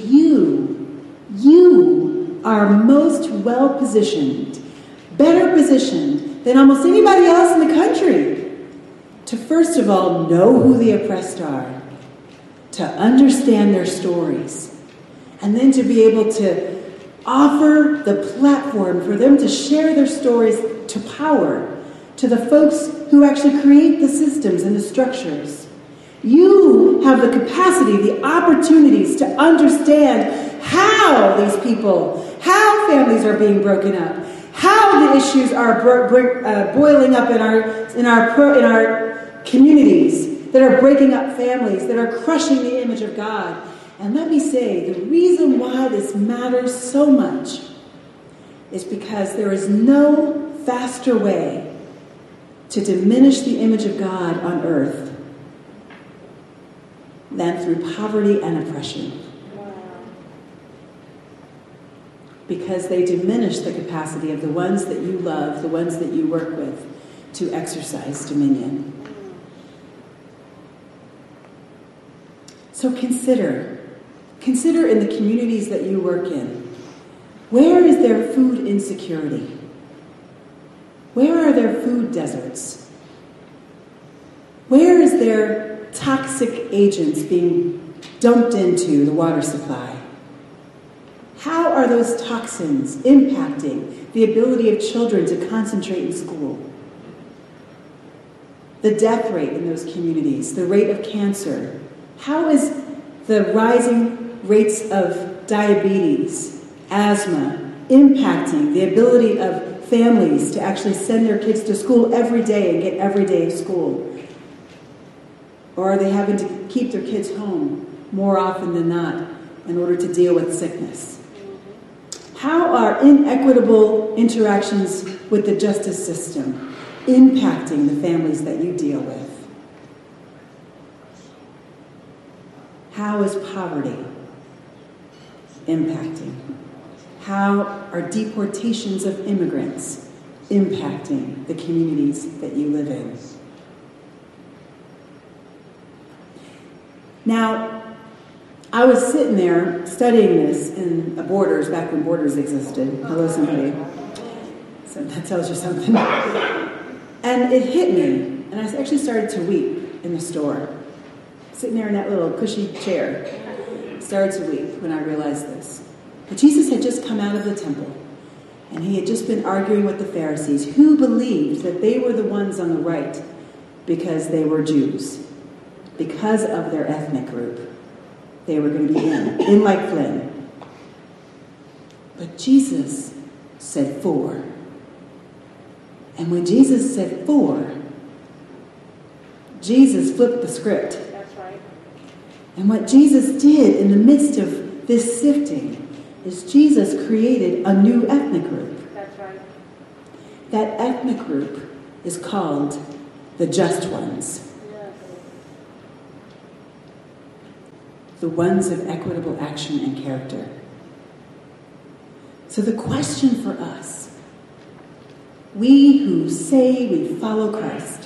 you are most well-positioned, better positioned than almost anybody else in the country to first of all know who the oppressed are, to understand their stories, and then to be able to offer the platform for them to share their stories to power to the folks who actually create the systems and the structures. You have the capacity, the opportunities to understand how these people, how families are being broken up, how the issues are boiling up in our communities that are breaking up families, that are crushing the image of God. And let me say, the reason why this matters so much is because there is no faster way to diminish the image of God on earth than through poverty and oppression. Because they diminish the capacity of the ones that you love, the ones that you work with, to exercise dominion. So consider in the communities that you work in, where is there food insecurity? Where are there food deserts? Where is there toxic agents being dumped into the water supply? How are those toxins impacting the ability of children to concentrate in school? The death rate in those communities, the rate of cancer. How is the rising rates of diabetes, asthma, impacting the ability of families to actually send their kids to school every day and get every day of school? Or are they having to keep their kids home more often than not in order to deal with sickness? How are inequitable interactions with the justice system impacting the families that you deal with? How is poverty impacting? How are deportations of immigrants impacting the communities that you live in? Now, I was sitting there studying this in Borders, back when Borders existed. Hello, somebody. So that tells you something. And it hit me, and I actually started to weep in the store. Sitting there in that little cushy chair. Started to weep when I realized this. But Jesus had just come out of the temple, and he had just been arguing with the Pharisees, who believed that they were the ones on the right because they were Jews, because of their ethnic group. They were going to be in like Flynn. But Jesus said 4. And when Jesus said 4, Jesus flipped the script. That's right. And what Jesus did in the midst of this sifting is Jesus created a new ethnic group. That's right. That ethnic group is called the just ones. Yes. The ones of equitable action and character. So the question for us, we who say we follow Christ,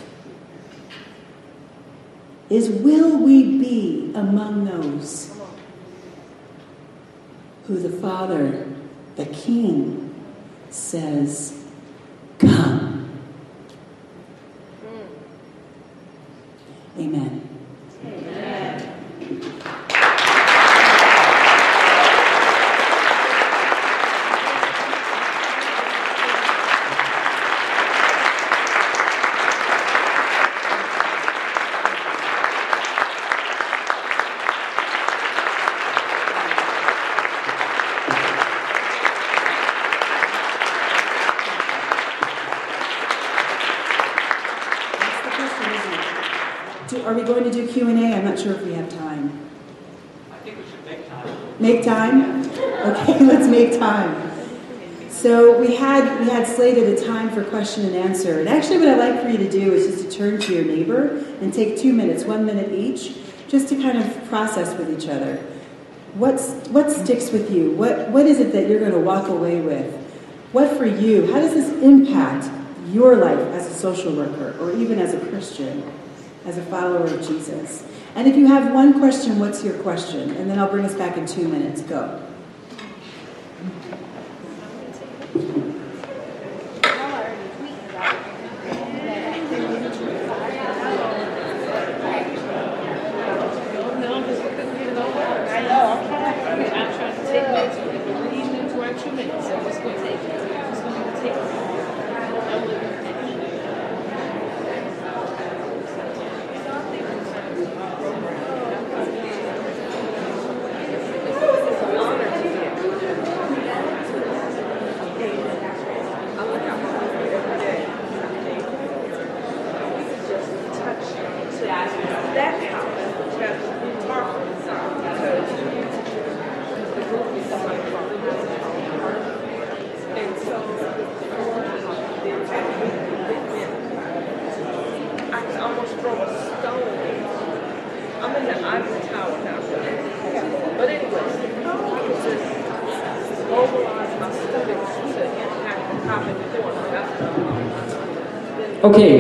is will we be among those who the Father, the King, says, come? Amen. Amen. Are we going to do Q&A? I'm not sure if we have time. I think we should make time. Make time? Okay, let's make time. So we had slated a time for question and answer. And actually what I'd like for you to do is just to turn to your neighbor and take 2 minutes, 1 minute each, just to kind of process with each other. What sticks with you? What is it that you're going to walk away with? What for you? How does this impact your life as a social worker or even as a Christian, as a follower of Jesus? And if you have one question, what's your question? And then I'll bring us back in 2 minutes. Go. Okay,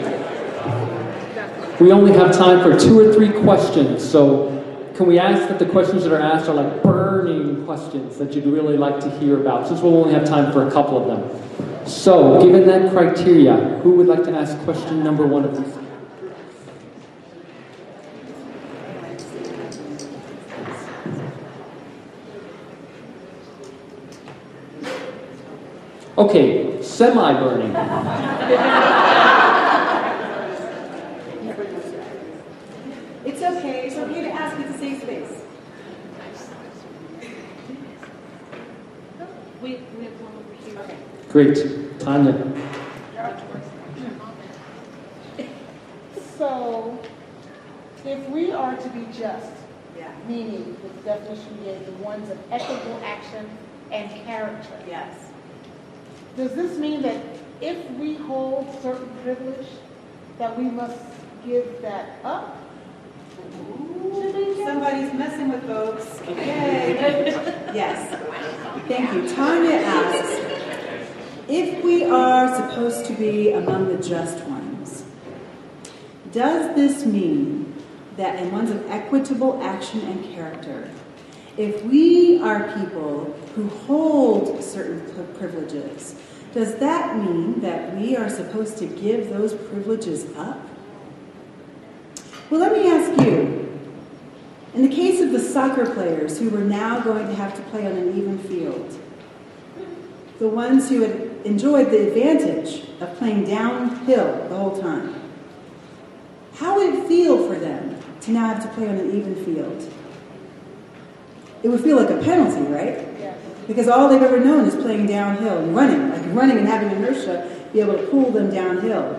we only have time for 2 or 3 questions, so can we ask that the questions that are asked are like burning questions that you'd really like to hear about, since we'll only have time for a couple of them. So, given that criteria, who would like to ask question number 1 of these? Okay, semi-burning. It's okay. It's okay to ask. It's a safe space. We have one over here. Okay. Great. Tanya. So, if we are to be just, meaning the definition we gave, the ones of equitable action and character. Yes. Does this mean that if we hold certain privilege, that we must give that up? Somebody's messing with folks. Okay. Yes. Thank you. Tanya asks, if we are supposed to be among the just ones, does this mean that in ones of equitable action and character, if we are people who hold certain privileges, does that mean that we are supposed to give those privileges up? Well, let me ask you, in the case of the soccer players who were now going to have to play on an even field, the ones who had enjoyed the advantage of playing downhill the whole time, how would it feel for them to now have to play on an even field? It would feel like a penalty, right? Yes. Because all they've ever known is playing downhill and running and having inertia be able to pull them downhill.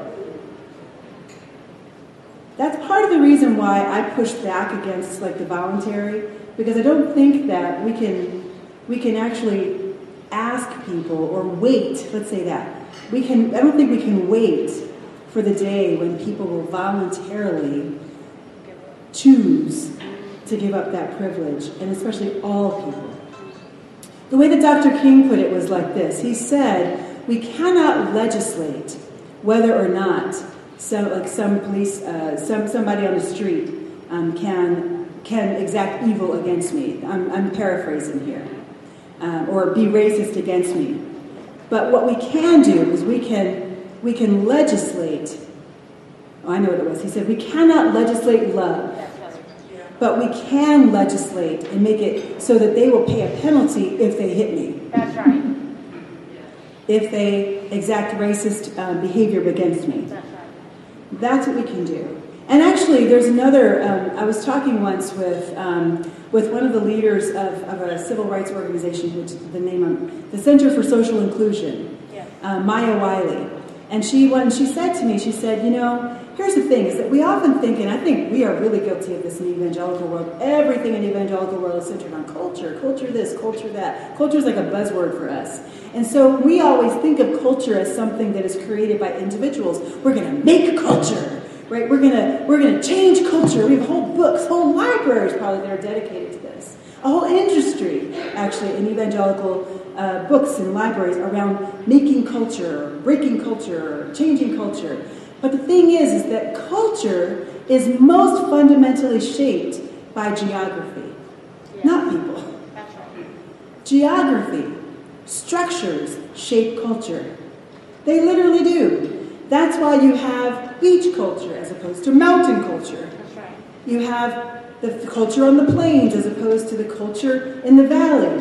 That's part of the reason why I push back against the voluntary, because I don't think that we can actually ask people or wait. Let's say that I don't think we can wait for the day when people will voluntarily choose to give up that privilege, and especially all people. The way that Dr. King put it was like this. He said, we cannot legislate whether or not somebody on the street can exact evil against me. I'm paraphrasing here. Or be racist against me. But what we can do is we can legislate. Oh, I know what it was. He said, we cannot legislate love. But we can legislate and make it so that they will pay a penalty if they hit me. That's right. If they exact racist behavior against me. That's right. That's what we can do. And actually, there's another, I was talking once with one of the leaders of a civil rights organization, which is the Center for Social Inclusion, Maya Wiley. And she said to me, she said, here's the thing, is that we often think, and I think we are really guilty of this in the evangelical world, everything in the evangelical world is centered on culture this, culture that. Culture is like a buzzword for us. And so we always think of culture as something that is created by individuals. We're going to make culture, right? We're going to change culture. We have whole books, whole libraries probably that are dedicated to this. A whole industry, actually, in evangelical books and libraries around making culture, breaking culture, changing culture. But the thing is that culture is most fundamentally shaped by geography, not people. That's right. Geography, structures shape culture. They literally do. That's why you have beach culture as opposed to mountain culture. That's right. You have the culture on the plains as opposed to the culture in the valley.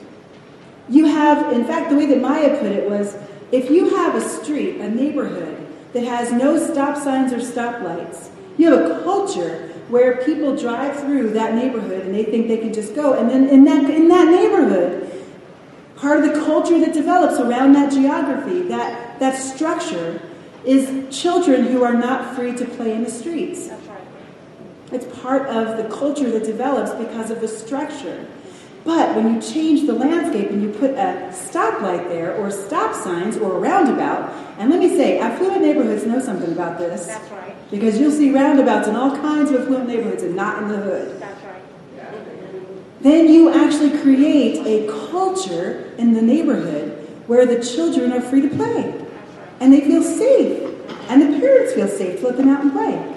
You have, in fact, the way that Maya put it was, if you have a street, a neighborhood, that has no stop signs or stoplights, you have a culture where people drive through that neighborhood and they think they can just go. And then in that neighborhood, part of the culture that develops around that geography, that structure, is children who are not free to play in the streets. That's right. It's part of the culture that develops because of the structure. But when you change the landscape and you put a stoplight there, or stop signs, or a roundabout, and let me say, affluent neighborhoods know something about this. That's right. Because you'll see roundabouts in all kinds of affluent neighborhoods and not in the hood. That's right. Then you actually create a culture in the neighborhood where the children are free to play. And they feel safe. And the parents feel safe to let them out and play.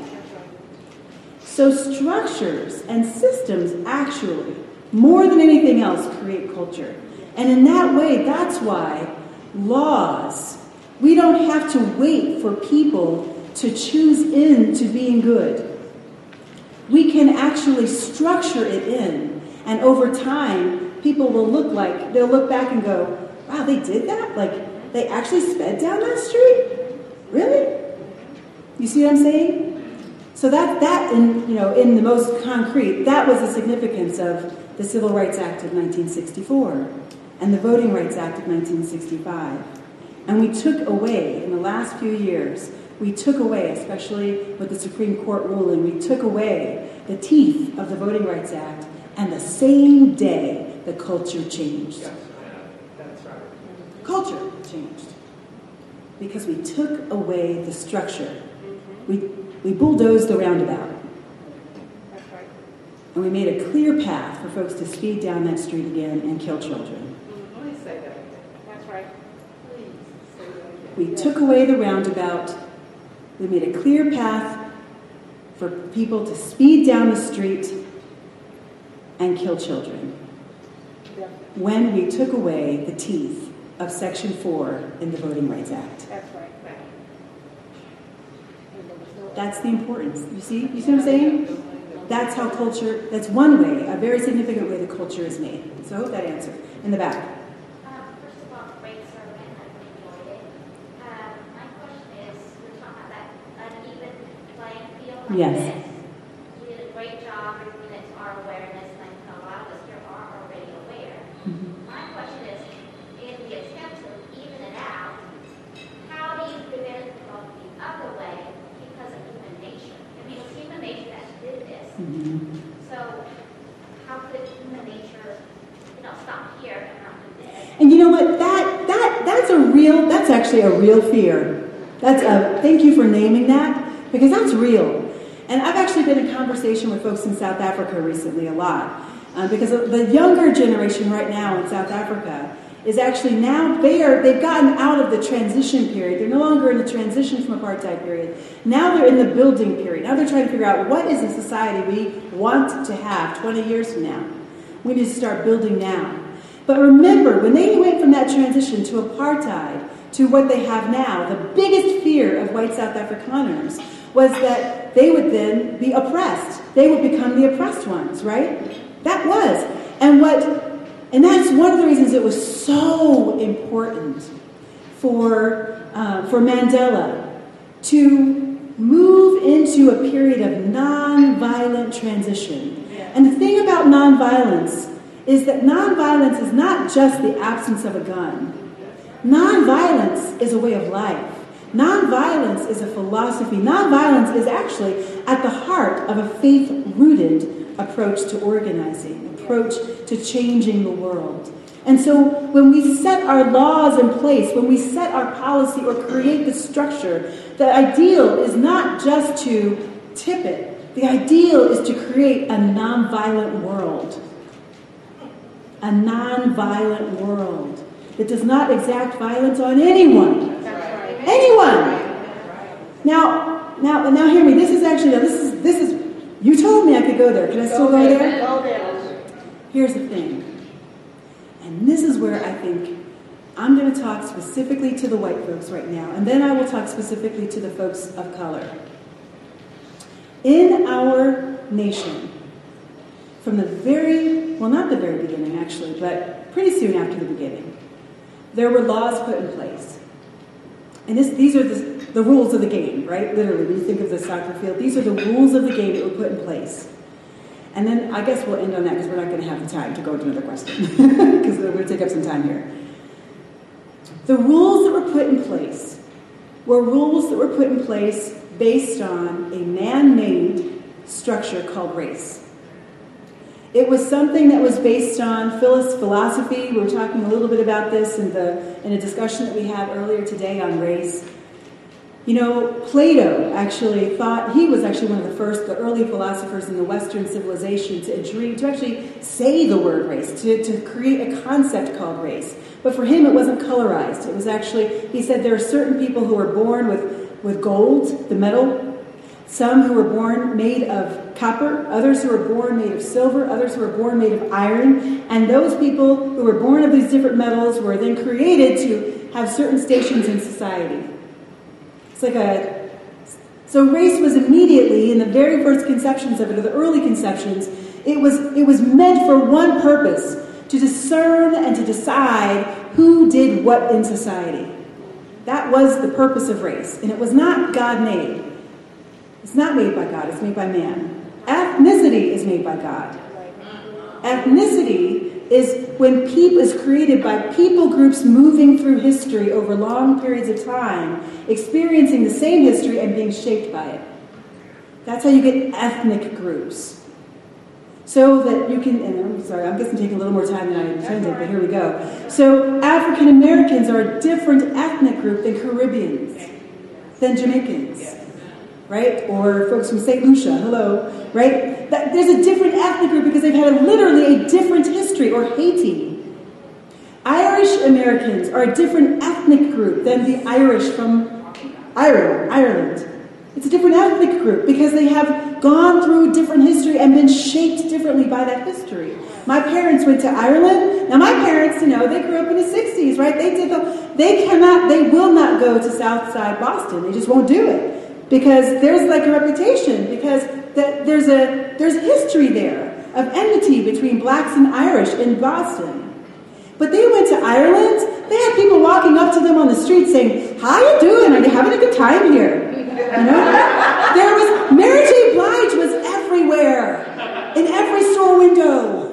So structures and systems actually, more than anything else, create culture. And in that way, that's why laws, we don't have to wait for people to choose into being good. We can actually structure it in. And over time, people will they'll look back and go, wow, they did that? They actually sped down that street? Really? You see what I'm saying? So that in the most concrete, that was the significance of the Civil Rights Act of 1964 and the Voting Rights Act of 1965. And we took away, in the last few years, we took away, especially with the Supreme Court ruling, we took away the teeth of the Voting Rights Act, and the same day, the culture changed. That's right. Culture changed. Because we took away the structure. We bulldozed the roundabout. That's right. And we made a clear path for folks to speed down that street again and kill children. Please say that again. That's right. Please say that again. We took away the roundabout. We made a clear path for people to speed down the street and kill children. Yeah. When we took away the teeth of Section 4 in the Voting Rights Act. That's right. That's the importance. You see what I'm saying? That's how culture, that's one way, a very significant way the culture is made. So I hope that answered. In the back. First of all, great sermon. I enjoyed it. My question is, we're talking about that uneven playing field like Yes. this. You did a great job bringing it to our awareness, and I know a lot of us here are already aware. My question is, in the attempt to even it out, how do you prevent it from the other way because of human nature? I mean, it was human nature that did this. So how could human nature, stop here and not do this? And you know what? That's actually a real fear. Thank you for naming that, because that's real. And I've actually been in conversation with folks in South Africa recently a lot, because the younger generation right now in South Africa is actually now they've gotten out of the transition period. They're no longer in the transition from apartheid period. Now they're in the building period. Now they're trying to figure out what is the society we want to have 20 years from now. We need to start building now. But remember, when they went from that transition to apartheid to what they have now, the biggest fear of white South Afrikaners was that they would then be oppressed. They would become the oppressed ones, right? That was. And that's one of the reasons it was so important for Mandela to move into a period of nonviolent transition. And the thing about nonviolence is that nonviolence is not just the absence of a gun. Nonviolence is a way of life. Nonviolence is a philosophy. Nonviolence is actually at the heart of a faith-rooted approach to organizing, approach to changing the world. And so when we set our laws in place, when we set our policy or create the structure, the ideal is not just to tip it. The ideal is to create a nonviolent world. A nonviolent world that does not exact violence on anyone. That's right. Anyone. Now hear me. This is. You told me I could go there. Can I still go there? Go there. Here's the thing, and this is where I think I'm going to talk specifically to the white folks right now, and then I will talk specifically to the folks of color. In our nation, from the not the very beginning actually, but pretty soon after the beginning, there were laws put in place. And these are the rules of the game, right? Literally, when you think of the soccer field, these are the rules of the game that were put in place. And then I guess we'll end on that because we're not going to have the time to go to another question because we're going to take up some time here. The rules that were put in place were rules that were put in place based on a man-made structure called race. It was something that was based on philosophy. We were talking a little bit about this in a discussion that we had earlier today on race. Plato actually thought, he was actually one of the early philosophers in the Western civilization to actually say the word race, to create a concept called race. But for him, it wasn't colorized. It was actually, he said there are certain people who were born with gold, the metal, some who were born made of copper, others who were born made of silver, others who were born made of iron, and those people who were born of these different metals were then created to have certain stations in society. So race was immediately, in the very first conceptions of it, or the early conceptions, it was meant for one purpose, to discern and to decide who did what in society. That was the purpose of race. And it was not God-made. It's not made by God. It's made by man. Ethnicity is made by God. Ethnicity is when people is created by people groups moving through history over long periods of time, experiencing the same history and being shaped by it. That's how you get ethnic groups. So that you can, and I'm sorry, I'm guessing taking a little more time than I intended, but here we go. So African Americans are a different ethnic group than Caribbeans, than Jamaicans, right? Or folks from St. Lucia, hello, right? There's a different ethnic group because they've had literally a different history, or Haiti. Irish Americans are a different ethnic group than the Irish from Ireland. It's a different ethnic group because they have gone through different history and been shaped differently by that history. My parents went to Ireland. Now my parents, they grew up in the 60s, right? They will not go to Southside Boston. They just won't do it because there's like a reputation, because there's a history there of enmity between blacks and Irish in Boston. But they went to Ireland. They had people walking up to them on the street saying, "How you doing? Are you having a good time here?" There was Mary J. Blige was everywhere, in every store window.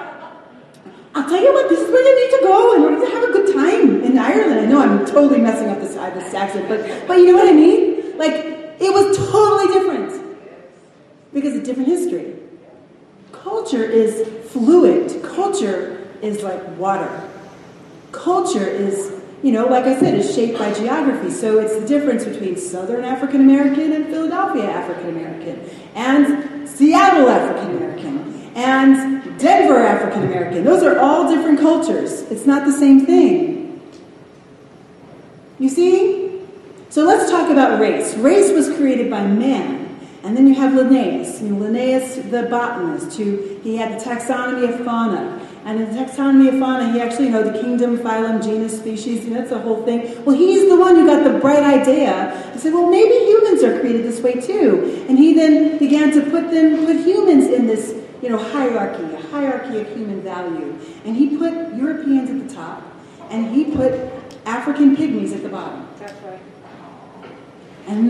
I'll tell you what, this is where you need to go, and we're going to have a good time in Ireland. I know I'm totally messing up this accent, but you know what I mean? Like, it was totally different because of different history. Culture is fluid. Culture is like water. Culture is, like I said, is shaped by geography. So it's the difference between Southern African American and Philadelphia African American, and Seattle African American, and Denver African American. Those are all different cultures. It's not the same thing. You see? So let's talk about race. Race was created by man. And then you have Linnaeus. Linnaeus, the botanist, he had the taxonomy of fauna. And in the taxonomy of fauna, he actually, the kingdom, phylum, genus, species, that's the whole thing. Well, he's the one who got the bright idea. He said, well, maybe humans are created this way too. And he then began to put humans in this, hierarchy, a hierarchy of human value. And he put Europeans at the top, and he put African pygmies at the bottom. That's right. And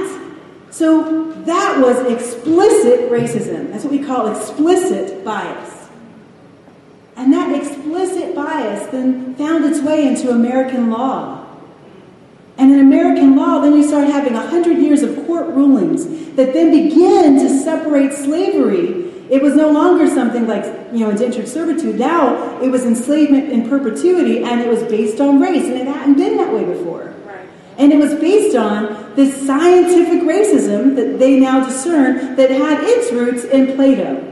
that was explicit racism. That's what we call explicit bias. And that explicit bias then found its way into American law. And in American law, then you start having 100 years of court rulings that then begin to separate slavery. It was no longer something like, indentured servitude. Now it was enslavement in perpetuity, and it was based on race, and it hadn't been that way before. And it was based on this scientific racism that they now discern that had its roots in Plato.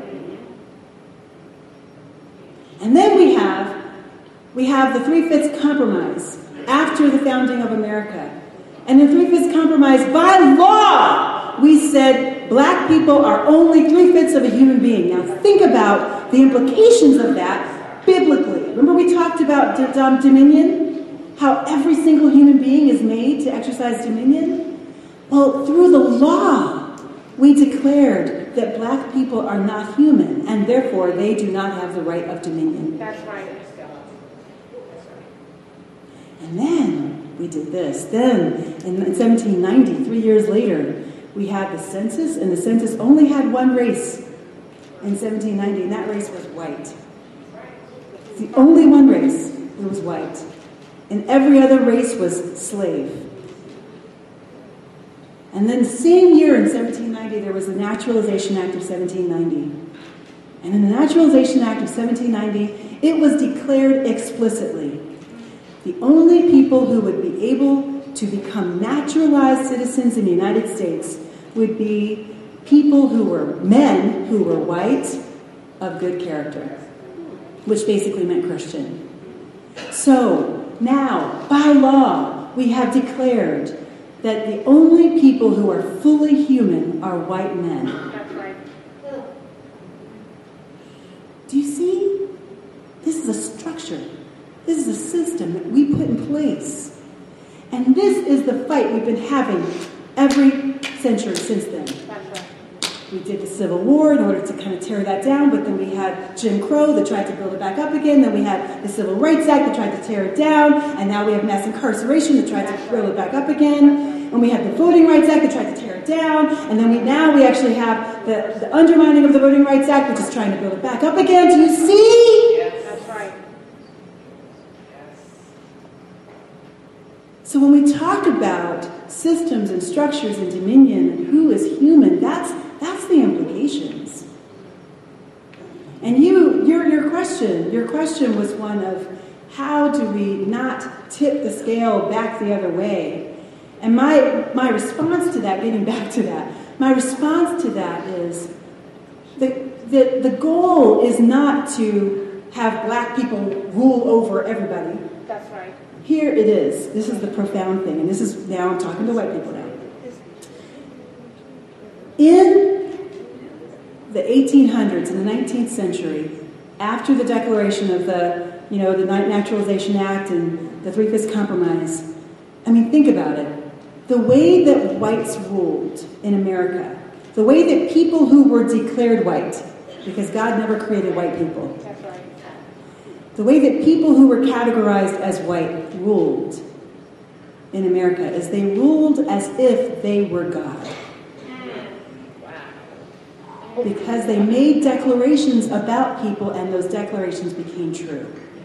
And then we have the Three-Fifths Compromise after the founding of America. And in the Three-Fifths Compromise, by law, we said black people are only 3/5 of a human being. Now think about the implications of that biblically. Remember we talked about dominion? How every single human being is made to exercise dominion? Well, through the law, we declared that black people are not human, and therefore they do not have the right of dominion. That's right. And then we did this. Then, in 1790, 3 years later, we had the census, and the census only had one race in 1790, and that race was white. It's the only one race that was white. And every other race was slave. And then the same year in 1790, there was the Naturalization Act of 1790. And in the Naturalization Act of 1790, it was declared explicitly the only people who would be able to become naturalized citizens in the United States would be people who were men who were white of good character, which basically meant Christian. So, now, by law, we have declared that the only people who are fully human are white men. That's right. Do you see? This is a structure. This is a system that we put in place. And this is the fight we've been having every century since then. That's right. we did the Civil War in order to kind of tear that down, but then we had Jim Crow that tried to build it back up again. Then we had the Civil Rights Act that tried to tear it down, and now we have mass incarceration that tried to build it back up again. And we had the Voting Rights Act that tried to tear it down, and then we actually have the undermining of the Voting Rights Act, which is trying to build it back up again. Do you see? Yes, that's right. So when we talk about systems and structures and dominion and who is human, that's the implications. And your question was one of how do we not tip the scale back the other way? And my response to that, getting back to that, my response to that is the goal is not to have black people rule over everybody. That's right. Here it is. This is the profound thing. And this is, now I'm talking to white people now. In the 1800s, in the 19th century, after the declaration of the Naturalization Act and the Three-Fifths Compromise, I mean, think about it. The way that whites ruled in America, the way that people who were declared white, because God never created white people, That's right. the way that people who were categorized as white ruled in America is they ruled as if they were God. Because they made declarations about people and those declarations became true.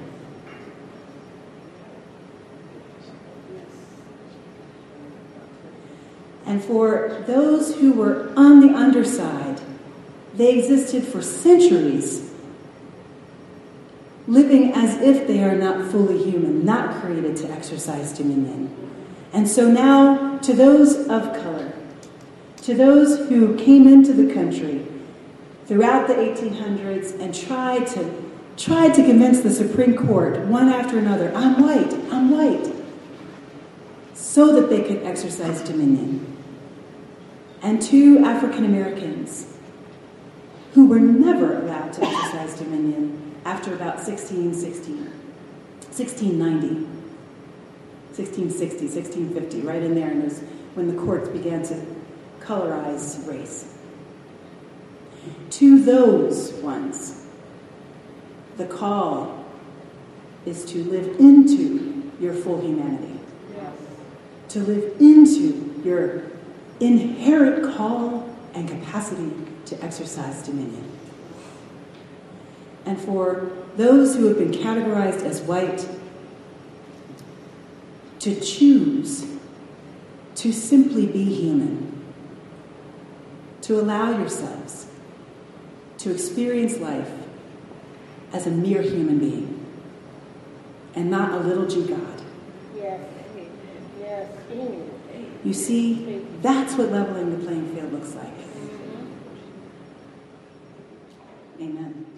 And for those who were on the underside, they existed for centuries, living as if they are not fully human, not created to exercise dominion. And so now, to those of color, to those who came into the country throughout the 1800s and tried to convince the Supreme Court, one after another, I'm white, so that they could exercise dominion. And to African Americans who were never allowed to exercise dominion after about 1660, 1650, right in there, and it was when the courts began to colorize race. To those ones, the call is to live into your full humanity, to live into your inherent call and capacity to exercise dominion. And for those who have been categorized as white, to choose to simply be human, to allow yourselves to experience life as a mere human being and not a little g God. Yes. Yes. You see, that's what leveling the playing field looks like. Amen.